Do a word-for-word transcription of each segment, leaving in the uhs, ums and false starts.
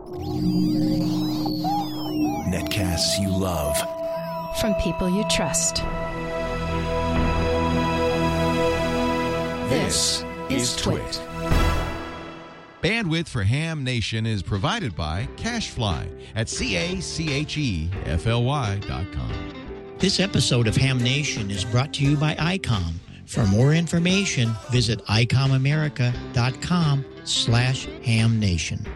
Netcasts you love. From people you trust. This is Twit. Bandwidth for Ham Nation is provided by CacheFly at C A C H E F L Y dot com. This episode of Ham Nation is brought to you by ICOM. For more information, visit icomamerica.com slash Ham Nation.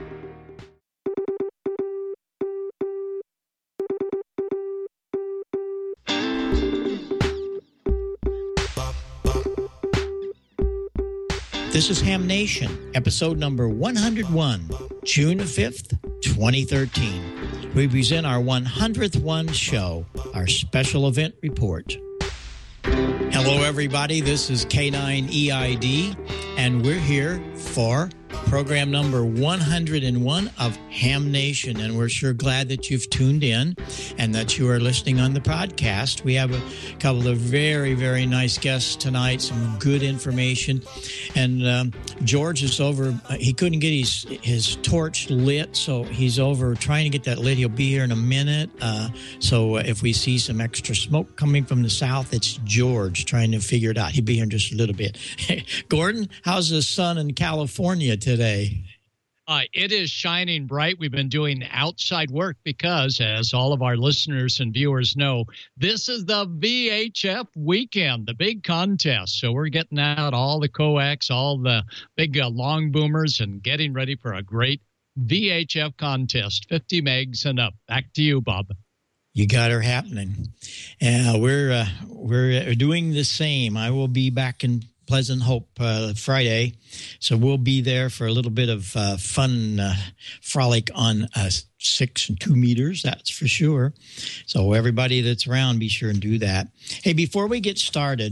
This is Ham Nation, episode number one hundred one, June fifth, twenty thirteen. We present our one hundredth one show, our special event report. Hello, everybody. This is K nine E I D, and we're here for program number one hundred one of Ham Nation, and we're sure glad that you've tuned in and that you are listening on the podcast. We have a couple of very, very nice guests tonight, some good information, and um, George is over. Uh, he couldn't get his his torch lit, so he's over trying to get that lit. He'll be here in a minute. Uh, so uh, if we see some extra smoke coming from the south, it's George trying to figure it out. He'll be here in just a little bit. Gordon, how's the sun in California today? Uh, it is shining bright. We've been doing outside work because, as all of our listeners and viewers know, this is the V H F weekend, the big contest. So we're getting out all the coax, all the big uh, long boomers, and getting ready for a great V H F contest, fifty megs and up. Back to you, Bob. You got her happening. Uh, we're uh, we're doing the same. I will be back in Pleasant Hope uh, Friday, so we'll be there for a little bit of uh, fun uh, frolic on uh, six and two meters, that's for sure. So everybody that's around, be sure and do that. Hey, before we get started,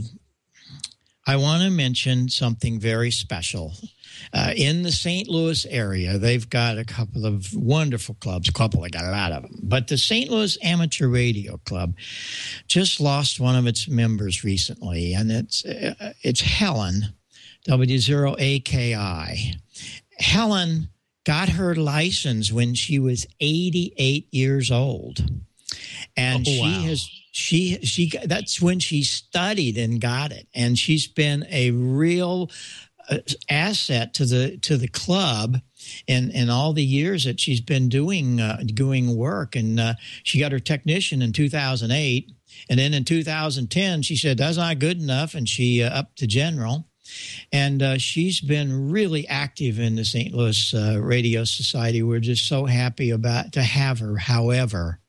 I want to mention something very special. Uh, in the Saint Louis area, they've got a couple of wonderful clubs. A couple, they got a lot of them. But the Saint Louis Amateur Radio Club just lost one of its members recently, and it's uh, it's Helen, W zero A K I. Helen got her license when she was eighty-eight years old, and oh, she wow. has. She she that's when she studied and got it, and she's been a real uh, asset to the to the club in in all the years that she's been doing uh, doing work. And uh, she got her technician in two thousand eight, and then in two thousand ten she said that's not good enough, and she uh, upped to general. And uh, she's been really active in the Saint Louis uh, Radio Society. We're just so happy about to have her. However,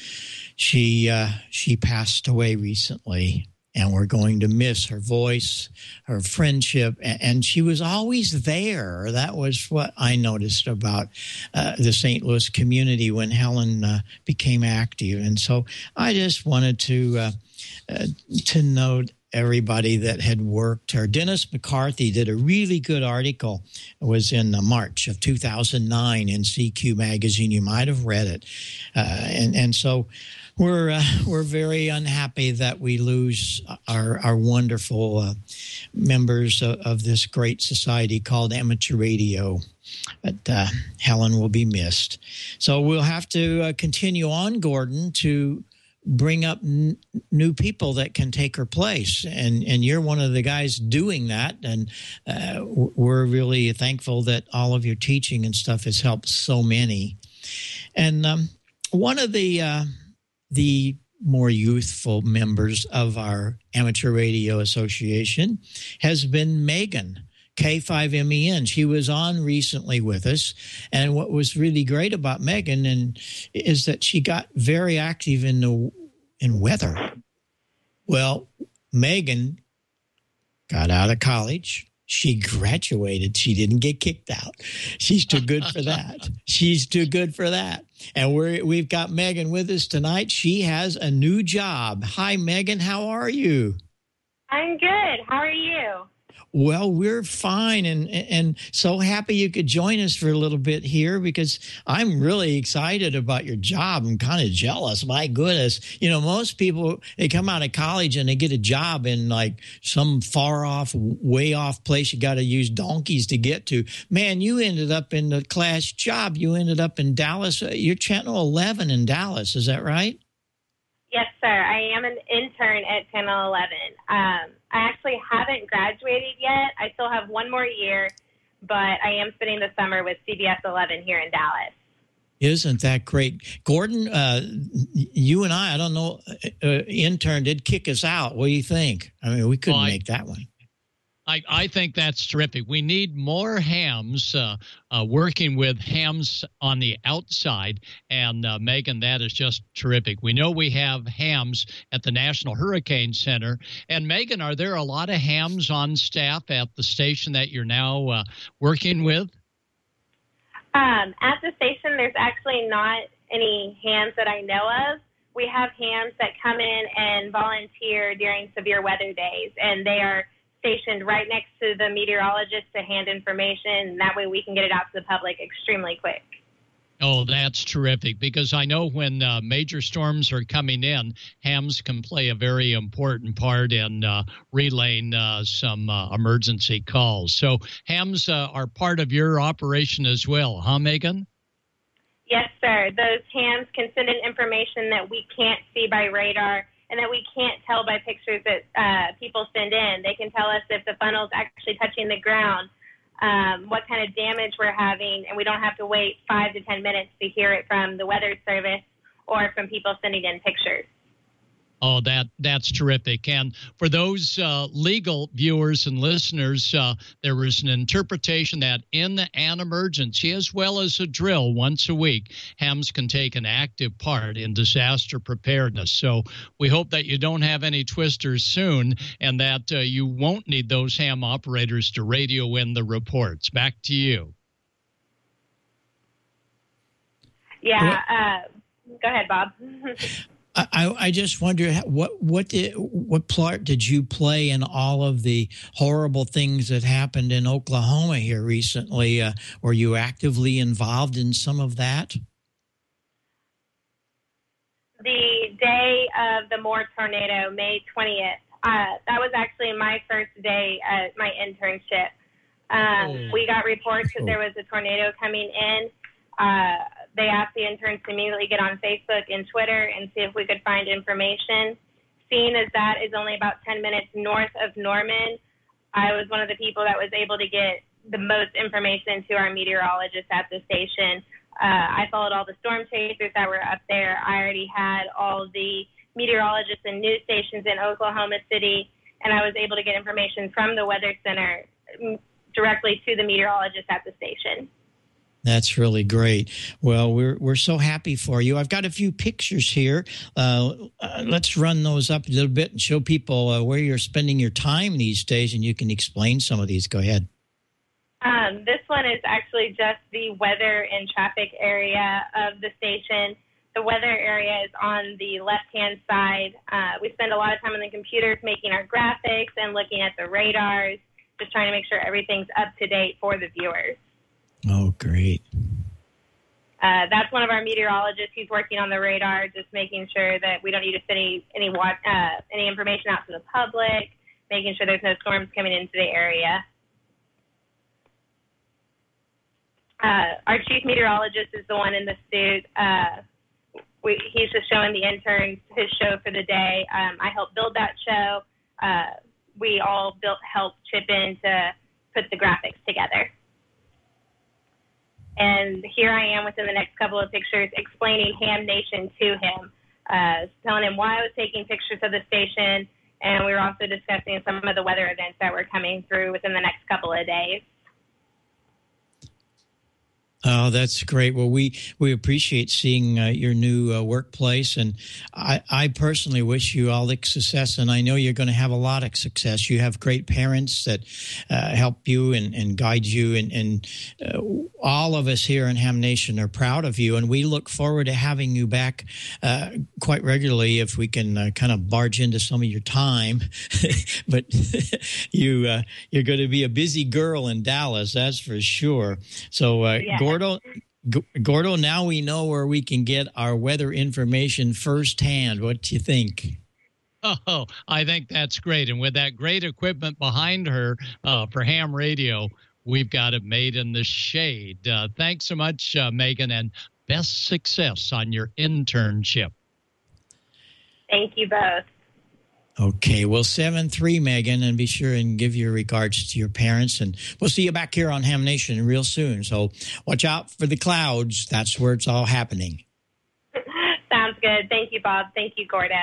She uh, she passed away recently, and we're going to miss her voice, her friendship, and, and she was always there. That was what I noticed about uh, the Saint Louis community when Helen uh, became active. And so I just wanted to uh, uh, to note everybody that had worked her. Dennis McCarthy did a really good article. It was in uh, March of two thousand nine in C Q magazine. You might have read it. Uh, and, and so we're uh, we're very unhappy that we lose our, our wonderful uh, members of, of this great society called Amateur Radio. But uh, Helen will be missed. So we'll have to uh, continue on, Gordon, to bring up n- new people that can take her place. And and you're one of the guys doing that. And uh, we're really thankful that all of your teaching and stuff has helped so many. And um, one of the uh, the more youthful members of our Amateur Radio Association has been Megan, K five M E N. She was on recently with us, and what was really great about Megan and is that she got very active in the in weather. Well, Megan got out of college. She graduated. She didn't get kicked out. She's too good for that. She's too good for that. And we're, we've got Megan with us tonight. She has a new job. Hi, Megan. How are you? I'm good. How are you? Well, we're fine, and and so happy you could join us for a little bit here because I'm really excited about your job. I'm kind of jealous. My goodness, you know, most people they come out of college and they get a job in like some far off, way off place you got to use donkeys to get to. Man, you ended up in the class job. You ended up in Dallas. You're Channel eleven in Dallas. Is that right? Yes, sir. I am an intern at Channel eleven. Um, I actually haven't graduated yet. I still have one more year, but I am spending the summer with C B S eleven here in Dallas. Isn't that great? Gordon, uh, you and I, I don't know, uh, intern did kick us out. What do you think? I mean, we couldn't well, I, make that one. I, I think that's terrific. We need more hams uh, uh, working with hams on the outside. And, uh, Megan, that is just terrific. We know we have hams at the National Hurricane Center. And, Megan, are there a lot of hams on staff at the station that you're now uh, working with? Um, at the station, there's actually not any hams that I know of. We have hams that come in and volunteer during severe weather days, and they are stationed right next to the meteorologist to hand information, and that way we can get it out to the public extremely quick. Oh, that's terrific, because I know when uh, major storms are coming in, hams can play a very important part in uh, relaying uh, some uh, emergency calls. So hams uh, are part of your operation as well, huh, Megan? Yes, sir. Those hams can send in information that we can't see by radar and that we can't tell by pictures that uh, people send in. They can tell us if the funnel's actually touching the ground, um, what kind of damage we're having, and we don't have to wait five to ten minutes to hear it from the Weather Service or from people sending in pictures. Oh, that that's terrific. And for those uh, legal viewers and listeners, uh, there is an interpretation that in an emergency, as well as a drill once a week, hams can take an active part in disaster preparedness. So we hope that you don't have any twisters soon and that uh, you won't need those ham operators to radio in the reports. Back to you. Yeah. Uh, go ahead, Bob. I, I just wonder what what did, what part did you play in all of the horrible things that happened in Oklahoma here recently? Uh, were you actively involved in some of that? The day of the Moore tornado, May twentieth, uh, that was actually my first day at my internship. Um, oh. We got reports that there was a tornado coming in. Uh, they asked the interns to immediately get on Facebook and Twitter and see if we could find information. Seeing as that is only about ten minutes north of Norman, I was one of the people that was able to get the most information to our meteorologist at the station. Uh, I followed all the storm chasers that were up there. I already had all the meteorologists and news stations in Oklahoma City, and I was able to get information from the Weather Center directly to the meteorologist at the station. That's really great. Well, we're we're so happy for you. I've got a few pictures here. Uh, uh, let's run those up a little bit and show people uh, where you're spending your time these days, and you can explain some of these. Go ahead. Um, this one is actually just the weather and traffic area of the station. The weather area is on the left-hand side. Uh, we spend a lot of time on the computers making our graphics and looking at the radars, just trying to make sure everything's up to date for the viewers. Oh, great. Uh, that's one of our meteorologists. He's working on the radar, just making sure that we don't need to send any any, uh, any information out to the public, making sure there's no storms coming into the area. Uh, our chief meteorologist is the one in the suit. Uh, we, he's just showing the interns his show for the day. Um, I helped build that show. Uh, we all built, helped chip in to put the graphics together. And here I am within the next couple of pictures explaining Ham Nation to him, uh, telling him why I was taking pictures of the station, and we were also discussing some of the weather events that were coming through within the next couple of days. Oh, that's great. Well, we, we appreciate seeing uh, your new uh, workplace, and I, I personally wish you all the success, and I know you're going to have a lot of success. You have great parents that uh, help you and, and guide you, and, and uh, all of us here in Ham Nation are proud of you, and we look forward to having you back uh, quite regularly if we can uh, kind of barge into some of your time. But you, uh, you're going to be a busy girl in Dallas, that's for sure. So, uh, Yeah. Gordo, Gordo, now we know where we can get our weather information firsthand. What do you think? Oh, I think that's great. And with that great equipment behind her uh, for ham radio, we've got it made in the shade. Uh, thanks so much, uh, Megan, and best success on your internship. Thank you both. Okay, well, seven three, Megan, and be sure and give your regards to your parents. And we'll see you back here on Ham Nation real soon. So watch out for the clouds. That's where it's all happening. Sounds good. Thank you, Bob. Thank you, Gordo.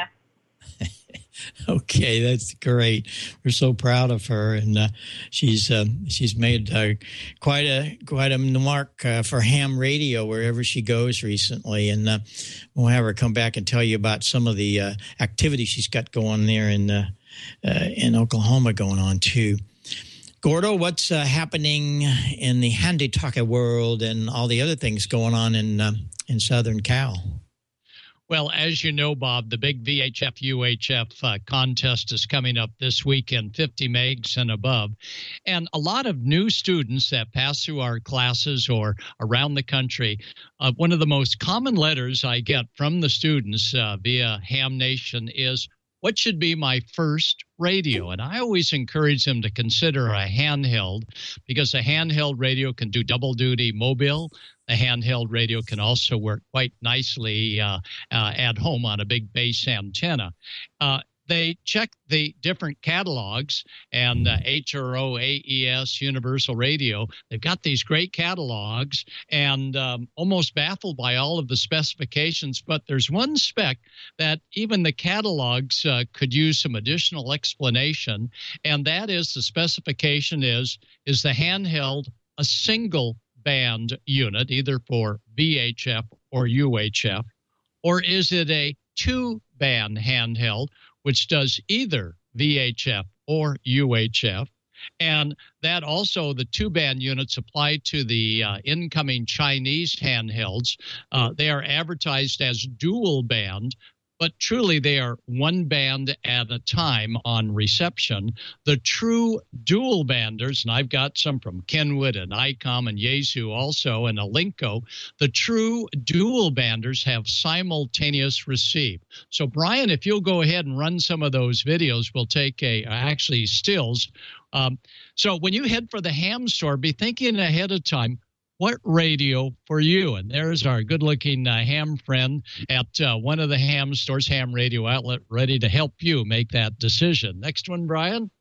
Okay, that's great. We're so proud of her, and uh, she's uh, she's made uh, quite a quite a mark uh, for ham radio wherever she goes recently, and uh, we'll have her come back and tell you about some of the uh, activities she's got going there in uh, uh, in Oklahoma going on too. Gordo, what's uh, happening in the Handy Talker world and all the other things going on in uh, in Southern Cal? Well, as you know, Bob, the big V H F U H F uh, contest is coming up this weekend, fifty megs and above. And a lot of new students that pass through our classes or around the country, uh, one of the most common letters I get from the students uh, via Ham Nation is, what should be my first radio? And I always encourage them to consider a handheld, because a handheld radio can do double duty mobile. A handheld radio can also work quite nicely uh, uh, at home on a big base antenna. Uh, they check the different catalogs, and uh, H R O, A E S, Universal Radio, they've got these great catalogs, and um, almost baffled by all of the specifications. But there's one spec that even the catalogs uh, could use some additional explanation, and that is the specification is, is the handheld a single band unit, either for V H F or U H F, or is it a two-band handheld, which does either V H F or U H F? And that also, the two-band units apply to the uh, incoming Chinese handhelds. Uh, they are advertised as dual-band, but truly they are one band at a time on reception. The true dual banders, and I've got some from Kenwood and ICOM and Yaesu also, and Alinco, the true dual banders have simultaneous receive. So Brian, if you'll go ahead and run some of those videos, we'll take a, actually stills. Um, so when you head for the ham store, be thinking ahead of time, what radio for you? And there's our good-looking uh, ham friend at uh, one of the ham stores, ham radio outlet, ready to help you make that decision. Next one, Brian.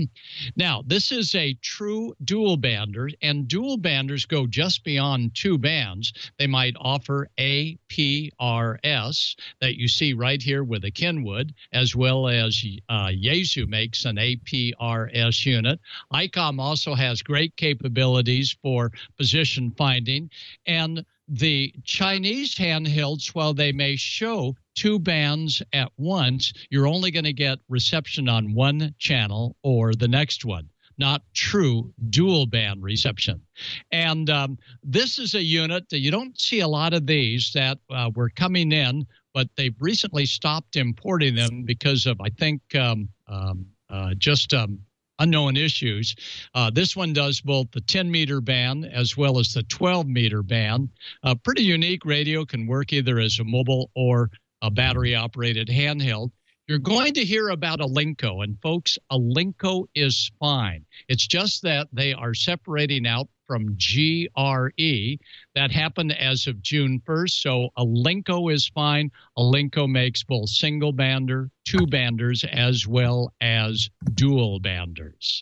Now, this is a true dual bander, and dual banders go just beyond two bands. They might offer A P R S that you see right here with a Kenwood, as well as uh, Yaesu makes an A P R S unit. ICOM also has great capabilities for position finding, and the Chinese handhelds, while they may show two bands at once, you're only going to get reception on one channel or the next one, not true dual band reception. And um, this is a unit that you don't see a lot of these that uh, were coming in, but they've recently stopped importing them because of, I think, um, um, uh, just um, unknown issues. Uh, this one does both the ten meter band as well as the twelve meter band. A pretty unique radio, can work either as a mobile or a battery-operated handheld. You're going to hear about Alinco, and folks, Alinco is fine. It's just that they are separating out from G R E. That happened as of June first, so Alinco is fine. Alinco makes both single-bander, two-banders, as well as dual-banders.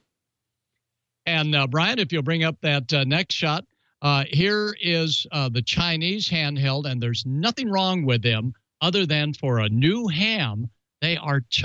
And, uh, Brian, if you'll bring up that uh, next shot, uh, here is uh, the Chinese handheld, and there's nothing wrong with them, other than for a new ham, they are tough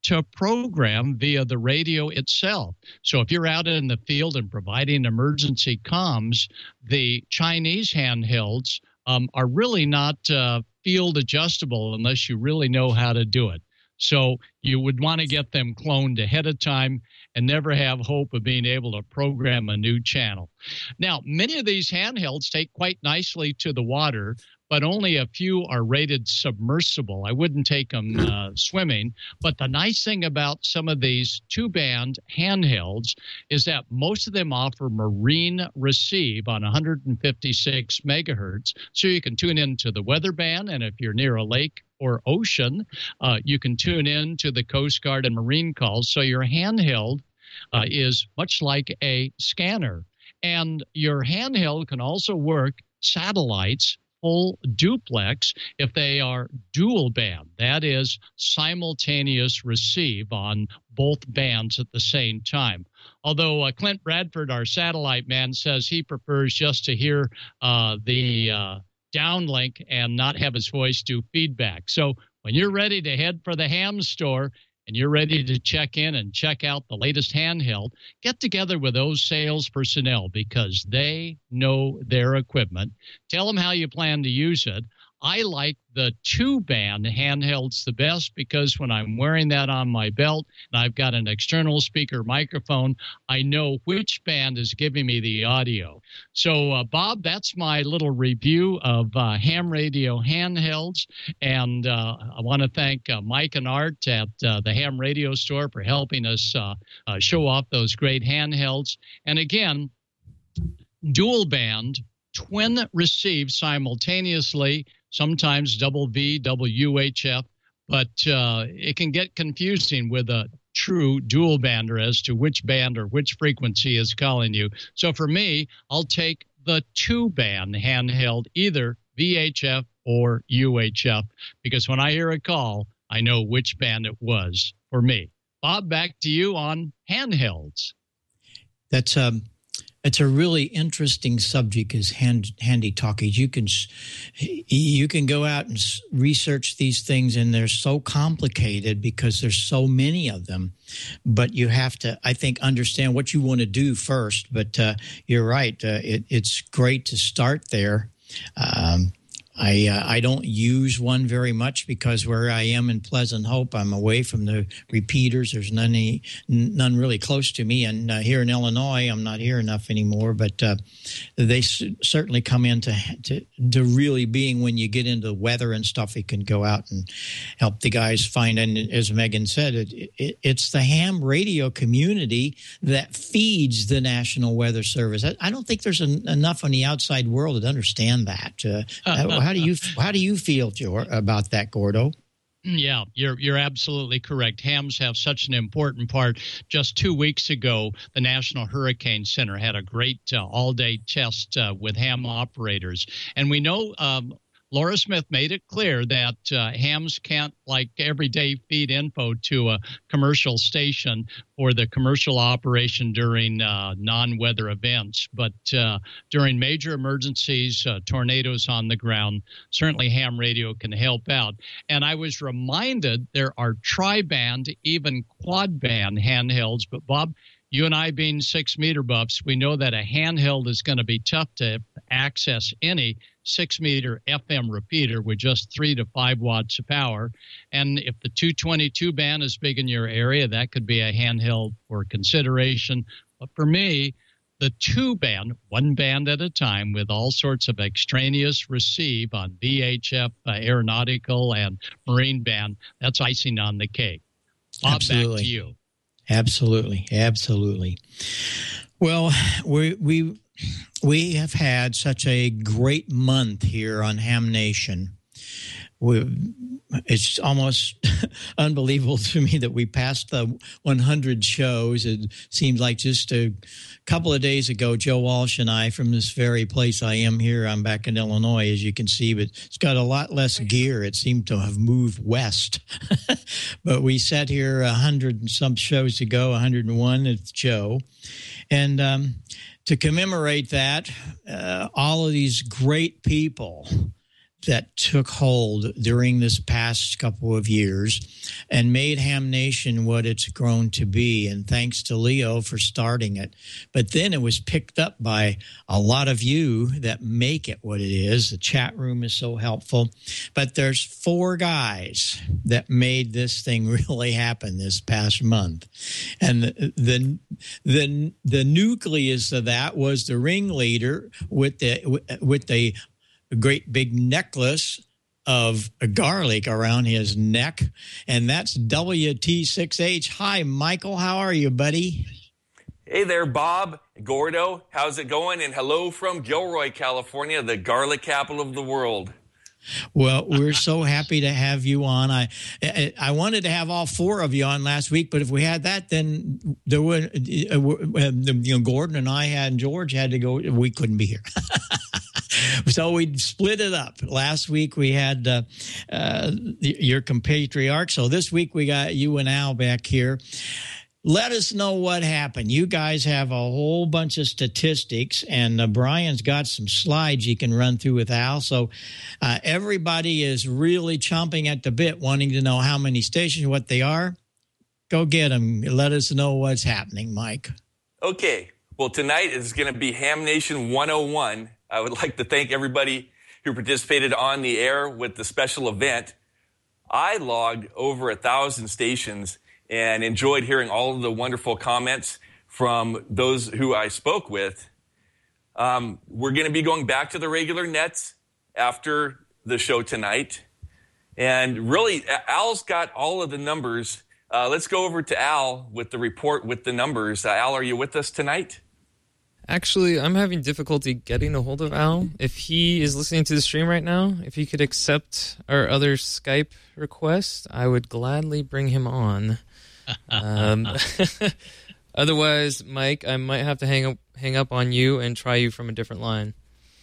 to program via the radio itself. So if you're out in the field and providing emergency comms, the Chinese handhelds um, are really not uh, field adjustable unless you really know how to do it. So you would want to get them cloned ahead of time and never have hope of being able to program a new channel. Now, many of these handhelds take quite nicely to the water, but only a few are rated submersible. I wouldn't take them uh, swimming. But the nice thing about some of these two-band handhelds is that most of them offer marine receive on one hundred fifty-six megahertz, so you can tune into the weather band, and if you're near a lake or ocean, uh, you can tune in to the Coast Guard and Marine calls. So your handheld uh, is much like a scanner. And your handheld can also work satellites full duplex if they are dual band. That is simultaneous receive on both bands at the same time. Although uh, Clint Bradford, our satellite man, says he prefers just to hear uh, the uh, downlink and not have his voice do feedback. So when you're ready to head for the ham store and you're ready to check in and check out the latest handheld, get together with those sales personnel because they know their equipment. Tell them how you plan to use it. I like the two-band handhelds the best because when I'm wearing that on my belt and I've got an external speaker microphone, I know which band is giving me the audio. So, uh, Bob, that's my little review of uh, ham radio handhelds. And uh, I want to thank uh, Mike and Art at uh, the Ham Radio Store for helping us uh, uh, show off those great handhelds. And again, dual band, twin receive simultaneously, sometimes double V, double U H F, but uh, it can get confusing with a true dual bander as to which band or which frequency is calling you. So for me, I'll take the two-band handheld, either V H F or U H F, because when I hear a call, I know which band it was for me. Bob, back to you on handhelds. That's um. It's a really interesting subject is hand, handy talkies. You can you can go out and research these things, and they're so complicated because there's so many of them. But you have to, I think, understand what you want to do first. But uh, you're right. Uh, it, it's great to start there. Um, I uh, I don't use one very much because where I am in Pleasant Hope, I'm away from the repeaters. There's none any, none really close to me, and uh, here in Illinois, I'm not here enough anymore. But uh, they s- certainly come into to, to really being when you get into weather and stuff. You can go out and help the guys find. And as Megan said, it, it, it's the ham radio community that feeds the National Weather Service. I, I don't think there's an, enough on the outside world to understand that. Uh, How do you how do you feel, Joe, about that, Gordo? Yeah, you're you're absolutely correct. Hams have such an important part. Just two weeks ago, the National Hurricane Center had a great uh, all-day test uh, with ham operators, and we know. Um, Laura Smith made it clear that uh, hams can't, like every day, feed info to a commercial station for the commercial operation during uh, non-weather events. But uh, during major emergencies, uh, tornadoes on the ground, certainly ham radio can help out. And I was reminded there are tri-band, even quad-band handhelds. But, Bob, you and I being six-meter buffs, we know that a handheld is going to be tough to access any six-meter F M repeater with just three to five watts of power. And if the two twenty-two band is big in your area, that could be a handheld for consideration. But for me, the two-band, one band at a time with all sorts of extraneous receive on V H F, uh, aeronautical, and marine band, that's icing on the cake. Bob, Absolutely. Back to you. Absolutely. Absolutely. Well, we we we have had such a great month here on Ham Nation. We, it's almost unbelievable to me that we passed the one hundred shows. It seems like just a couple of days ago, Joe Walsh and I, from this very place I am here, I'm back in Illinois, as you can see, but it's got a lot less gear. It seemed to have moved west. But we sat here a hundred and some shows ago, one hundred and one with Joe. And um, to commemorate that, uh, all of these great people that took hold during this past couple of years and made Ham Nation what it's grown to be. And thanks to Leo for starting it. But then it was picked up by a lot of you that make it what it is. The chat room is so helpful. But there's four guys that made this thing really happen this past month. And the the the, the nucleus of that was the ringleader with the with the great big necklace of garlic around his neck, and that's W T six H. Hi, Michael. How are you, buddy? Hey there, Bob, Gordo. How's it going? And hello from Gilroy, California, the garlic capital of the world. Well, we're so happy to have you on. I I wanted to have all four of you on last week, but if we had that, then there would, uh, you know, Gordon and I had, and George had to go. We couldn't be here. So we split it up. Last week we had uh, uh, your compatriarch. So this week we got you and Al back here. Let us know what happened. You guys have a whole bunch of statistics, and uh, Brian's got some slides you can run through with Al. So uh, everybody is really chomping at the bit, wanting to know how many stations, what they are. Go get them. Let us know what's happening, Mike. Okay. Well, tonight is going to be Ham Nation one oh one. I would like to thank everybody who participated on the air with the special event. I logged over a thousand stations and enjoyed hearing all of the wonderful comments from those who I spoke with. Um, we're going to be going back to the regular nets after the show tonight. And really, Al's got all of the numbers. Uh, let's go over to Al with the report with the numbers. Uh, Al, are you with us tonight? Actually, I'm having difficulty getting a hold of Al. If he is listening to the stream right now, if he could accept our other Skype request, I would gladly bring him on. Um, otherwise, Mike, I might have to hang up, hang up on you and try you from a different line.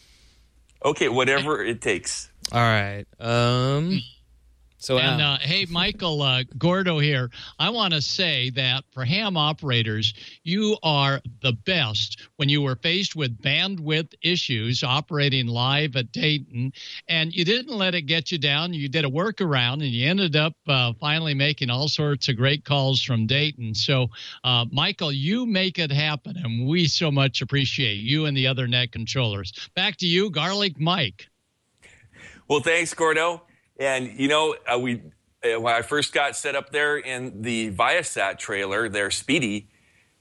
Okay, whatever it takes. All right. Um, so, and Al. uh, hey, Michael uh, Gordo here. I want to say that for ham operators, you are the best when you were faced with bandwidth issues operating live at Dayton, and you didn't let it get you down. You did a workaround, and you ended up uh, finally making all sorts of great calls from Dayton. So, uh, Michael, you make it happen, and we so much appreciate you and the other net controllers. Back to you, Garlic Mike. Well, thanks, Gordo. And, you know, uh, we uh, when I first got set up there in the Viasat trailer, there, Speedy,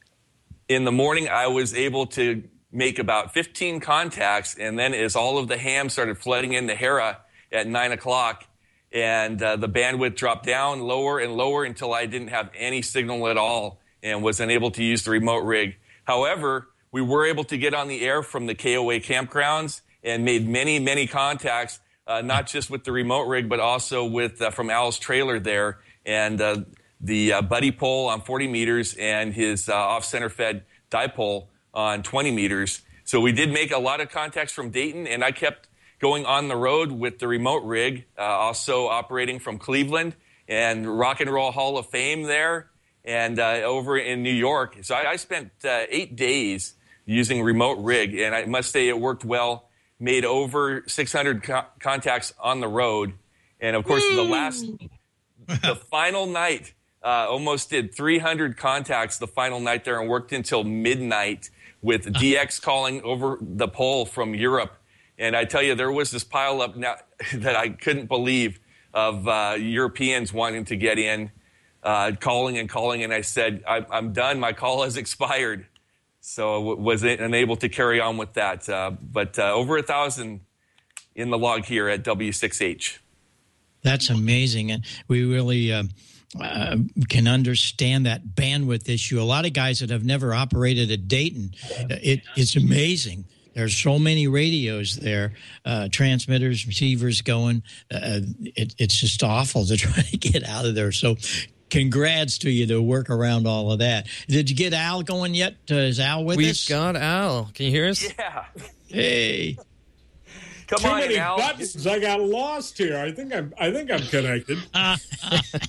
in the morning I was able to make about fifteen contacts. And then as all of the ham started flooding into Hera at nine o'clock, and uh, the bandwidth dropped down lower and lower until I didn't have any signal at all and was unable to use the remote rig. However, we were able to get on the air from the K O A campgrounds and made many, many contacts. Uh, not just with the remote rig, but also with uh, from Al's trailer there, and uh, the uh, buddy pole on forty meters and his uh, off-center fed dipole on twenty meters. So we did make a lot of contacts from Dayton, and I kept going on the road with the remote rig, uh, also operating from Cleveland and Rock and Roll Hall of Fame there, and uh, over in New York. So I, I spent uh, eight days using remote rig, and I must say it worked well. Made over six hundred co- contacts on the road. And, of course, the last, the final night, uh, almost did three hundred contacts the final night there and worked until midnight with D X calling over the pole from Europe. And I tell you, there was this pile up now that I couldn't believe of uh, Europeans wanting to get in, uh, calling and calling. And I said, I- I'm done. My call has expired. So was unable to carry on with that. Uh, but uh, over a thousand in the log here at W six H. That's amazing. And we really uh, uh, can understand that bandwidth issue. A lot of guys that have never operated at Dayton, it, it's amazing. There's so many radios there, uh, transmitters, receivers going. Uh, it, it's just awful to try to get out of there. So congrats to you to work around all of that. Did you get Al going yet? Uh, is Al with We've us? We've got Al. Can you hear us? Yeah. Hey. Come Too on, many Al. buttons. I got lost here. I think I'm. I think I'm connected.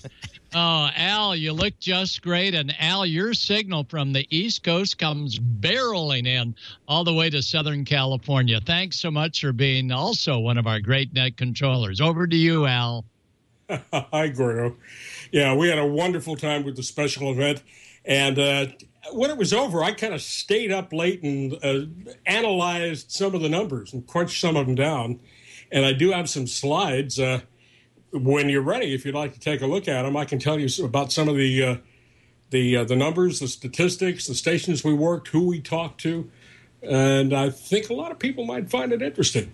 Oh, Al, you look just great. And Al, your signal from the East Coast comes barreling in all the way to Southern California. Thanks so much for being also one of our great net controllers. Over to you, Al. Hi, Gordo. Yeah, we had a wonderful time with the special event. And uh, when it was over, I kind of stayed up late and uh, analyzed some of the numbers and crunched some of them down. And I do have some slides. Uh, when you're ready, if you'd like to take a look at them, I can tell you about some of the uh, the uh, the numbers, the statistics, the stations we worked, who we talked to. And I think a lot of people might find it interesting.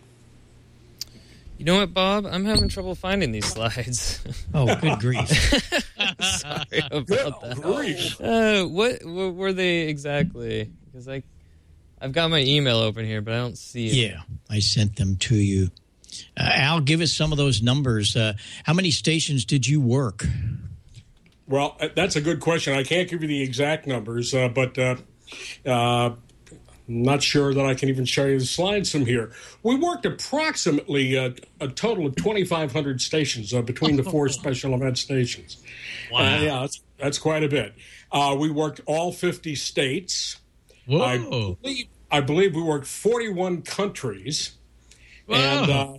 You know what, Bob? I'm having trouble finding these slides. Oh, good grief. Sorry about that. Grief. Uh, what, what were they exactly? Because I, I've got my email open here, but I don't see it. Yeah, I sent them to you. Uh, Al, give us some of those numbers. Uh, how many stations did you work? Well, that's a good question. I can't give you the exact numbers, uh, but uh, uh, I'm not sure that I can even show you the slides from here. We worked approximately uh, a total of twenty-five hundred stations uh, between the four special event stations. Wow. Uh, yeah, that's, that's quite a bit. Uh, we worked all fifty states. Whoa. I believe, I believe we worked forty-one countries. Whoa. And uh,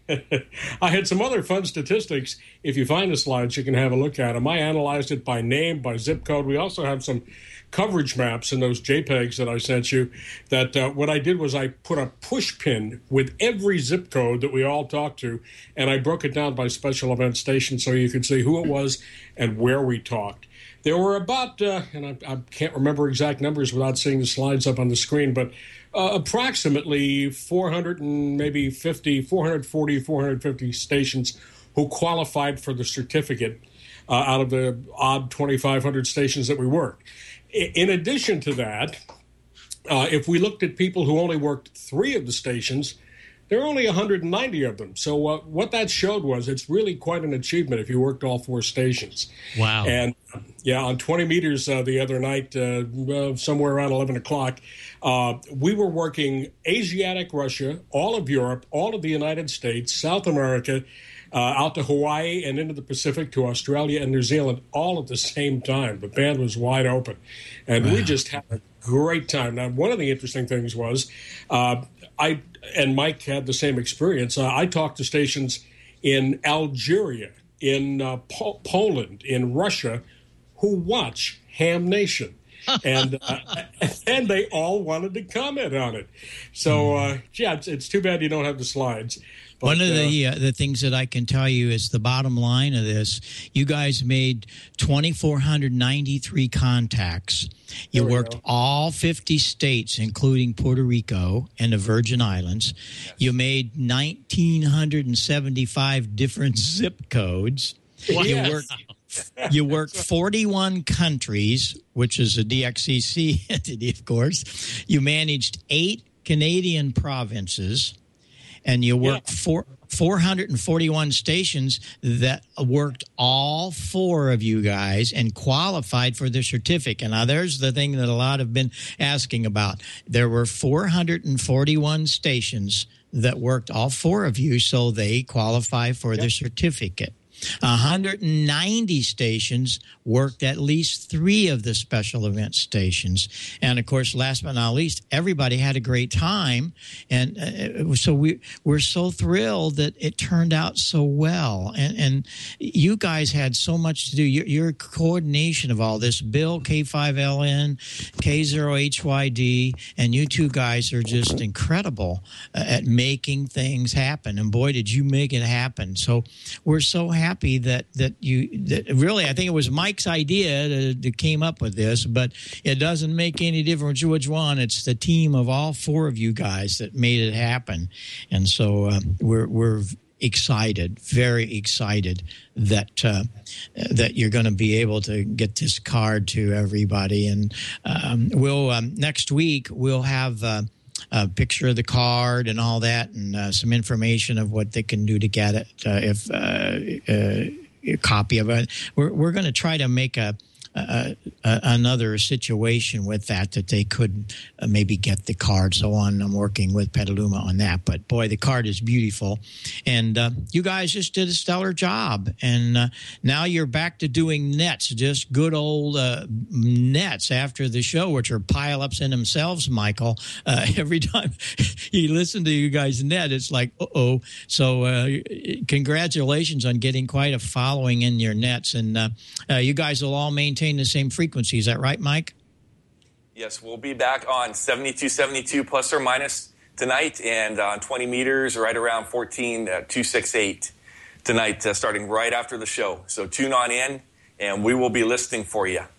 I had some other fun statistics. If you find the slides, you can have a look at them. I analyzed it by name, by zip code. We also have some coverage maps in those JPEGs that I sent you. That uh, what I did was I put a push pin with every zip code that we all talked to, and I broke it down by special event station so you could see who it was and where we talked. There were about, uh, and I, I can't remember exact numbers without seeing the slides up on the screen, but uh, approximately four hundred and maybe fifty, four forty, four fifty stations who qualified for the certificate uh, out of the odd twenty-five hundred stations that we worked. In addition to that, uh, if we looked at people who only worked three of the stations, there are only one hundred ninety of them. So uh, what that showed was it's really quite an achievement if you worked all four stations. Wow. And, yeah, on twenty meters uh, the other night, uh, uh, somewhere around eleven o'clock, uh, we were working Asiatic Russia, all of Europe, all of the United States, South America, uh, out to Hawaii and into the Pacific to Australia and New Zealand, all at the same time. The band was wide open. And wow. we just had a great time. Now, one of the interesting things was uh, I and Mike had the same experience. Uh, I talked to stations in Algeria, in uh, po- Poland, in Russia, who watch Ham Nation. and uh, and they all wanted to comment on it. So, uh, yeah, it's, it's too bad you don't have the slides. But, One of the uh, the things that I can tell you is the bottom line of this. You guys made two thousand four hundred ninety-three contacts. You worked go. all fifty states, including Puerto Rico and the Virgin Islands. Yes. You made one thousand nine hundred seventy-five different zip codes. Yes. You worked You work forty-one countries, which is a D X E C entity, of course. You managed eight Canadian provinces, and you worked yeah. four, four hundred forty-one stations that worked all four of you guys and qualified for the certificate. Now, there's the thing that a lot have been asking about. There were four hundred forty-one stations that worked all four of you, so they qualify for yep. the certificate. one hundred ninety stations worked at least three of the special event stations. And, of course, last but not least, everybody had a great time. And uh, so we, we're so thrilled that it turned out so well. And, and you guys had so much to do. Your, your coordination of all this, Bill, K five L N, K zero H Y D, and you two guys are just incredible uh, at making things happen. And, boy, did you make it happen. So we're so happy. happy that that you that really I think it was Mike's idea to, to came up with this, but it doesn't make any difference which one. It's the team of all four of you guys that made it happen, and so uh, we're we're excited, very excited that uh, that you're going to be able to get this card to everybody, and um, we'll um, next week we'll have. Uh, A picture of the card and all that, and uh, some information of what they can do to get it. Uh, if uh, uh, a copy of it, we're we're going to try to make a uh, uh, another situation with that that they could uh, maybe get the card. So on, I'm working with Petaluma on that. But boy, the card is beautiful, and uh, you guys just did a stellar job. And uh, now you're back to doing nets, just good old uh, nets after the show, which are pile-ups in themselves, Michael. Uh, every time you listen to you guys net, it's like, uh-oh. So uh, congratulations on getting quite a following in your nets. And uh, uh, you guys will all maintain the same frequency. Is that right, Mike? Yes, we'll be back on seventy-two seventy-two plus or minus tonight, and on twenty meters right around fourteen two sixty-eight tonight, uh, starting right after the show. So tune on in, and we will be listening for you.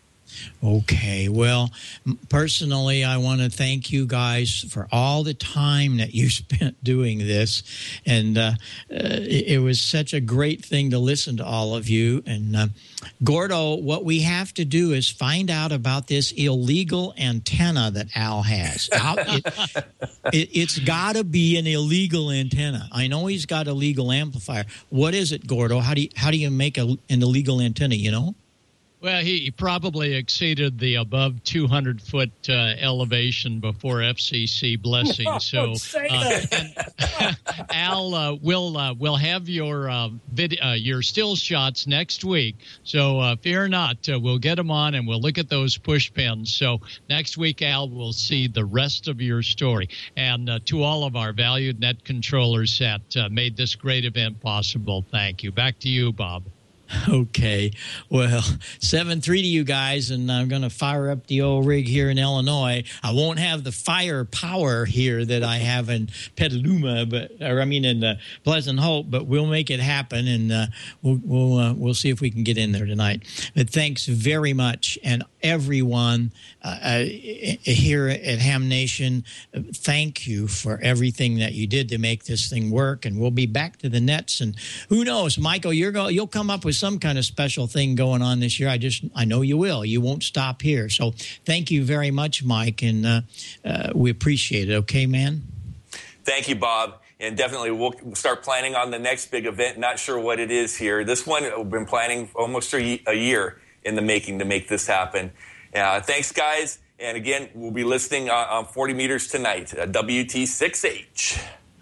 Okay. Well, personally, I want to thank you guys for all the time that you spent doing this. And uh, uh, it, it was such a great thing to listen to all of you. And uh, Gordo, what we have to do is find out about this illegal antenna that Al has. Al, it, it, it's got to be an illegal antenna. I know he's got a legal amplifier. What is it, Gordo? How do you, how do you make a, an illegal antenna, you know? Well, he probably exceeded the above two hundred foot uh, elevation before F C C blessing. No, so, don't say uh, that. and, Al, uh, will uh, will have your uh, vid- uh, your still shots next week. So uh, fear not, uh, we'll get them on and we'll look at those push pins. So next week, Al, will see the rest of your story. And uh, to all of our valued net controllers that uh, made this great event possible, thank you. Back to you, Bob. Okay. Well, seven three to you guys, and I'm going to fire up the old rig here in Illinois. I won't have the firepower here that I have in Petaluma, but or I mean in uh, Pleasant Hope, but we'll make it happen, and uh, we'll we'll uh, we'll see if we can get in there tonight. But thanks very much, and everyone uh, uh, here at Ham Nation, thank you for everything that you did to make this thing work. And we'll be back to the nets, and who knows, Michael, you're go you'll come up with some kind of special thing going on this year. I just, I know you will. You won't stop here. So thank you very much, Mike, and uh, uh, we appreciate it. Okay, man? Thank you, Bob. And definitely we'll start planning on the next big event. Not sure what it is here. This one, we've been planning almost a year in the making to make this happen. Uh, thanks, guys. And again, we'll be listening on, on forty meters tonight. Uh, W T six H.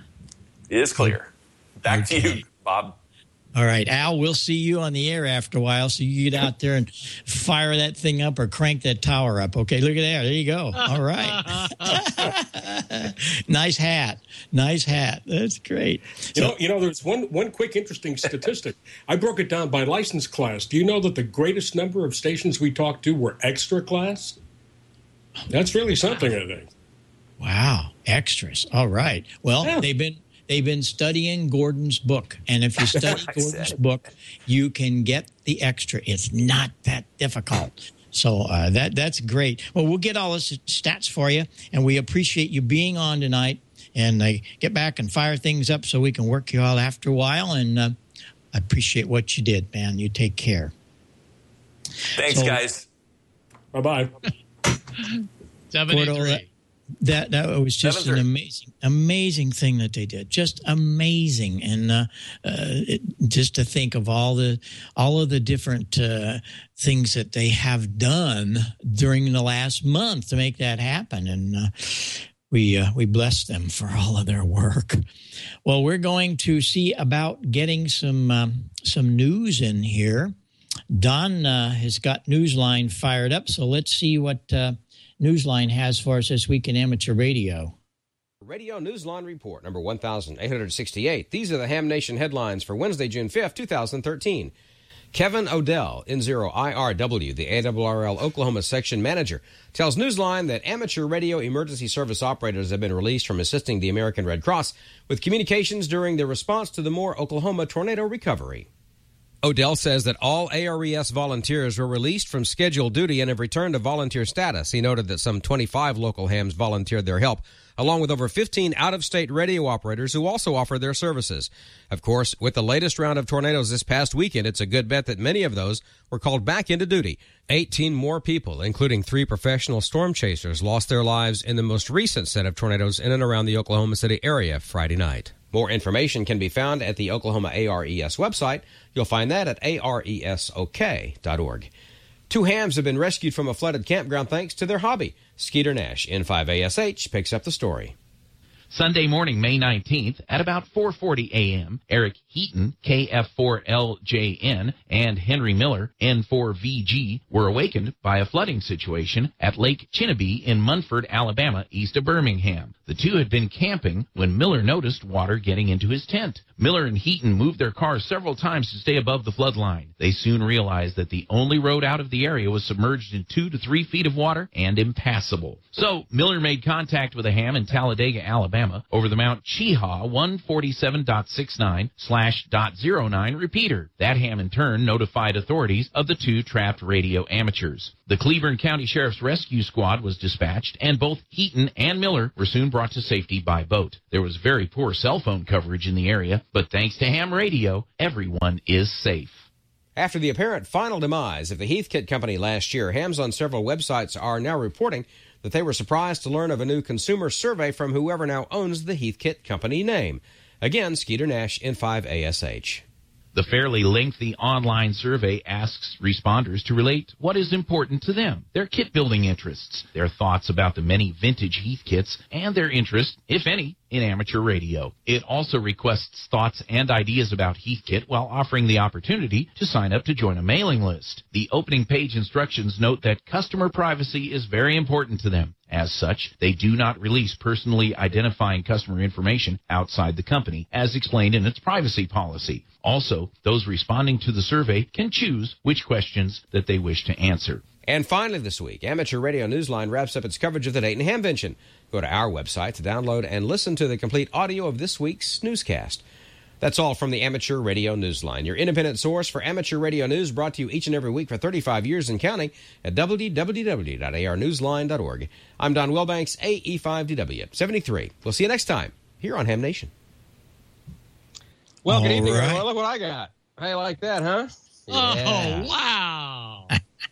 It is clear. Back okay. to you, Bob. All right, Al, we'll see you on the air after a while, so you get out there and fire that thing up or crank that tower up. Okay, look at that. There you go. All right. Nice hat. Nice hat. That's great. You so, know, you know, there's one, one quick interesting statistic. I broke it down by license class. Do you know that the greatest number of stations we talked to were extra class? That's really something, wow. I think. Wow, extras. All right. Well, yeah. they've been... They've been studying Gordon's book, and if you study Gordon's book, you can get the extra. It's not that difficult. So uh, that that's great. Well, we'll get all the stats for you, and we appreciate you being on tonight. And uh, get back and fire things up so we can work you all after a while. And uh, I appreciate what you did, man. You take care. Thanks, so, guys. Bye-bye. seventy-three. That that was just an amazing, amazing thing that they did. Just amazing, and uh, uh, it, just to think of all the all of the different uh, things that they have done during the last month to make that happen, and uh, we uh, we bless them for all of their work. Well, we're going to see about getting some um, some news in here. Don uh, has got Newsline fired up, so let's see what. Uh, Newsline has for us this week in amateur radio. Radio Newsline Report, number one thousand eight hundred sixty-eight. These are the Ham Nation headlines for Wednesday, June fifth, two thousand thirteen. Kevin Odell, N zero I R W, the A R R L Oklahoma section manager, tells Newsline that amateur radio emergency service operators have been released from assisting the American Red Cross with communications during the response to the Moore, Oklahoma tornado recovery. Odell says that all A R E S volunteers were released from scheduled duty and have returned to volunteer status. He noted that some twenty-five local hams volunteered their help, along with over fifteen out-of-state radio operators who also offered their services. Of course, with the latest round of tornadoes this past weekend, it's a good bet that many of those were called back into duty. eighteen more people, including three professional storm chasers, lost their lives in the most recent set of tornadoes in and around the Oklahoma City area Friday night. More information can be found at the Oklahoma A R E S website. You'll find that at A R E S O K dot org. Two hams have been rescued from a flooded campground thanks to their hobby. Skeeter Nash, N five A S H, picks up the story. Sunday morning, May nineteenth, at about four forty a.m., Eric Heaton, K F four L J N, and Henry Miller, N four V G, were awakened by a flooding situation at Lake Chinnabee in Munford, Alabama, east of Birmingham. The two had been camping when Miller noticed water getting into his tent. Miller and Heaton moved their cars several times to stay above the flood line. They soon realized that the only road out of the area was submerged in two to three feet of water and impassable. So Miller made contact with a ham in Talladega, Alabama, over the Mount Cheaha one forty-seven dot sixty-nine slash dot zero nine repeater. That ham in turn notified authorities of the two trapped radio amateurs. The Cleburne County Sheriff's Rescue Squad was dispatched, and both Heaton and Miller were soon brought to safety by boat. There was very poor cell phone coverage in the area, but thanks to ham radio, everyone is safe. After the apparent final demise of the Heathkit Company last year, hams on several websites are now reporting that they were surprised to learn of a new consumer survey from whoever now owns the Heathkit Company name. Again, Skeeter Nash, N five A S H. The fairly lengthy online survey asks responders to relate what is important to them, their kit-building interests, their thoughts about the many vintage Heath kits, and their interest, if any, in amateur radio. It also requests thoughts and ideas about Heathkit while offering the opportunity to sign up to join a mailing list. The opening page instructions note that customer privacy is very important to them. As such, they do not release personally identifying customer information outside the company, as explained in its privacy policy. Also, those responding to the survey can choose which questions that they wish to answer. And finally this week, Amateur Radio Newsline wraps up its coverage of the Dayton Hamvention. Go to our website to download and listen to the complete audio of this week's newscast. That's all from the Amateur Radio Newsline, your independent source for amateur radio news, brought to you each and every week for thirty-five years and counting at w w w dot a r newsline dot org. I'm Don Wilbanks, A E five D W seventy-three. We'll see you next time here on Ham Nation. Well, good All evening, right. everyone. Look what I got. How you like that, huh? Oh, wow.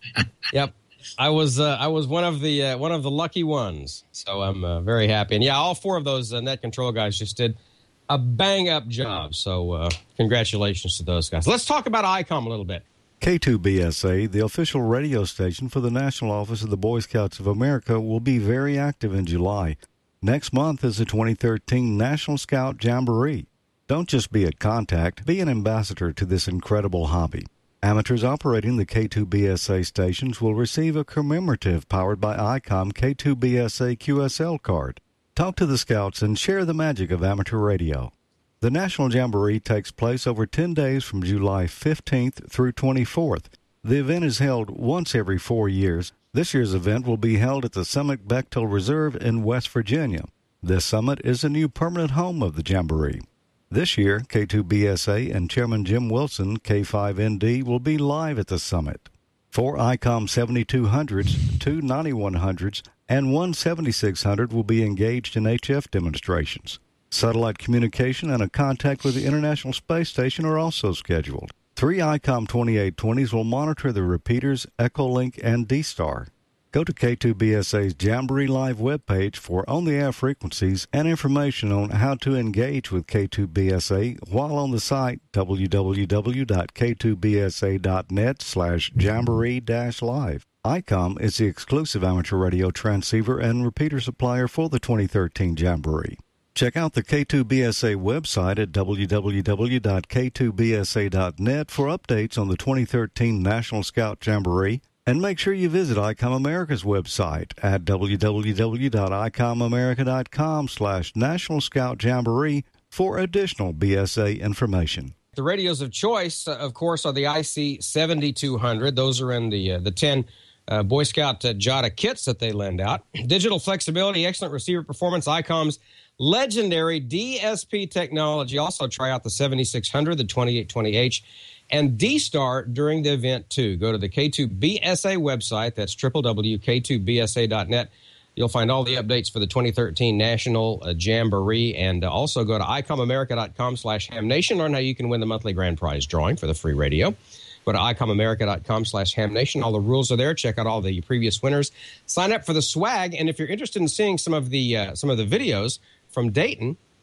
Yep. I was uh, I was one of the uh, one of the lucky ones, so I'm uh, very happy. And yeah, all four of those uh, net control guys just did a bang up job. So uh, congratulations to those guys. Let's talk about I COM a little bit. K two B S A, the official radio station for the National Office of the Boy Scouts of America, will be very active in July. Next month is the twenty thirteen National Scout Jamboree. Don't just be a contact, be an ambassador to this incredible hobby. Amateurs operating the K two B S A stations will receive a commemorative powered by I COM K two B S A Q S L card. Talk to the Scouts and share the magic of amateur radio. The National Jamboree takes place over ten days from July fifteenth through twenty-fourth. The event is held once every four years. This year's event will be held at the Summit Bechtel Reserve in West Virginia. This summit is the new permanent home of the Jamboree. This year, K two B S A and Chairman Jim Wilson, K five N D, will be live at the summit. Four I COM seventy-two hundreds, two ninety-one hundreds, and one seventy-six hundred will be engaged in H F demonstrations. Satellite communication and a contact with the International Space Station are also scheduled. Three I COM twenty-eight twenties will monitor the repeaters Echolink and D-Star. Go to K two B S A's Jamboree Live webpage for on-the-air frequencies and information on how to engage with K two B S A while on the site w w w dot k two b s a dot net slash jamboree dash live. I COM is the exclusive amateur radio transceiver and repeater supplier for the twenty thirteen Jamboree. Check out the K two B S A website at w w w dot k two b s a dot net for updates on the twenty thirteen National Scout Jamboree. And make sure you visit I COM America's website at w w w dot i com america dot com slash National Scout Jamboree for additional B S A information. The radios of choice, uh, of course, are the I C seventy-two hundred. Those are in the uh, the ten uh, Boy Scout uh, Jada kits that they lend out. Digital flexibility, excellent receiver performance, I COM's legendary D S P technology. Also try out the seventy-six hundred, the twenty-eight twenty H, and D-Star during the event, too. Go to the K two B S A website. That's w w w dot k two b s a dot net. You'll find all the updates for the twenty thirteen National uh, Jamboree. And uh, also go to i com america dot com slash ham nation. Learn how you can win the monthly grand prize drawing for the free radio. Go to i com america dot com slash ham nation. All the rules are there. Check out all the previous winners. Sign up for the swag. And if you're interested in seeing some of the uh, some of the videos from Dayton,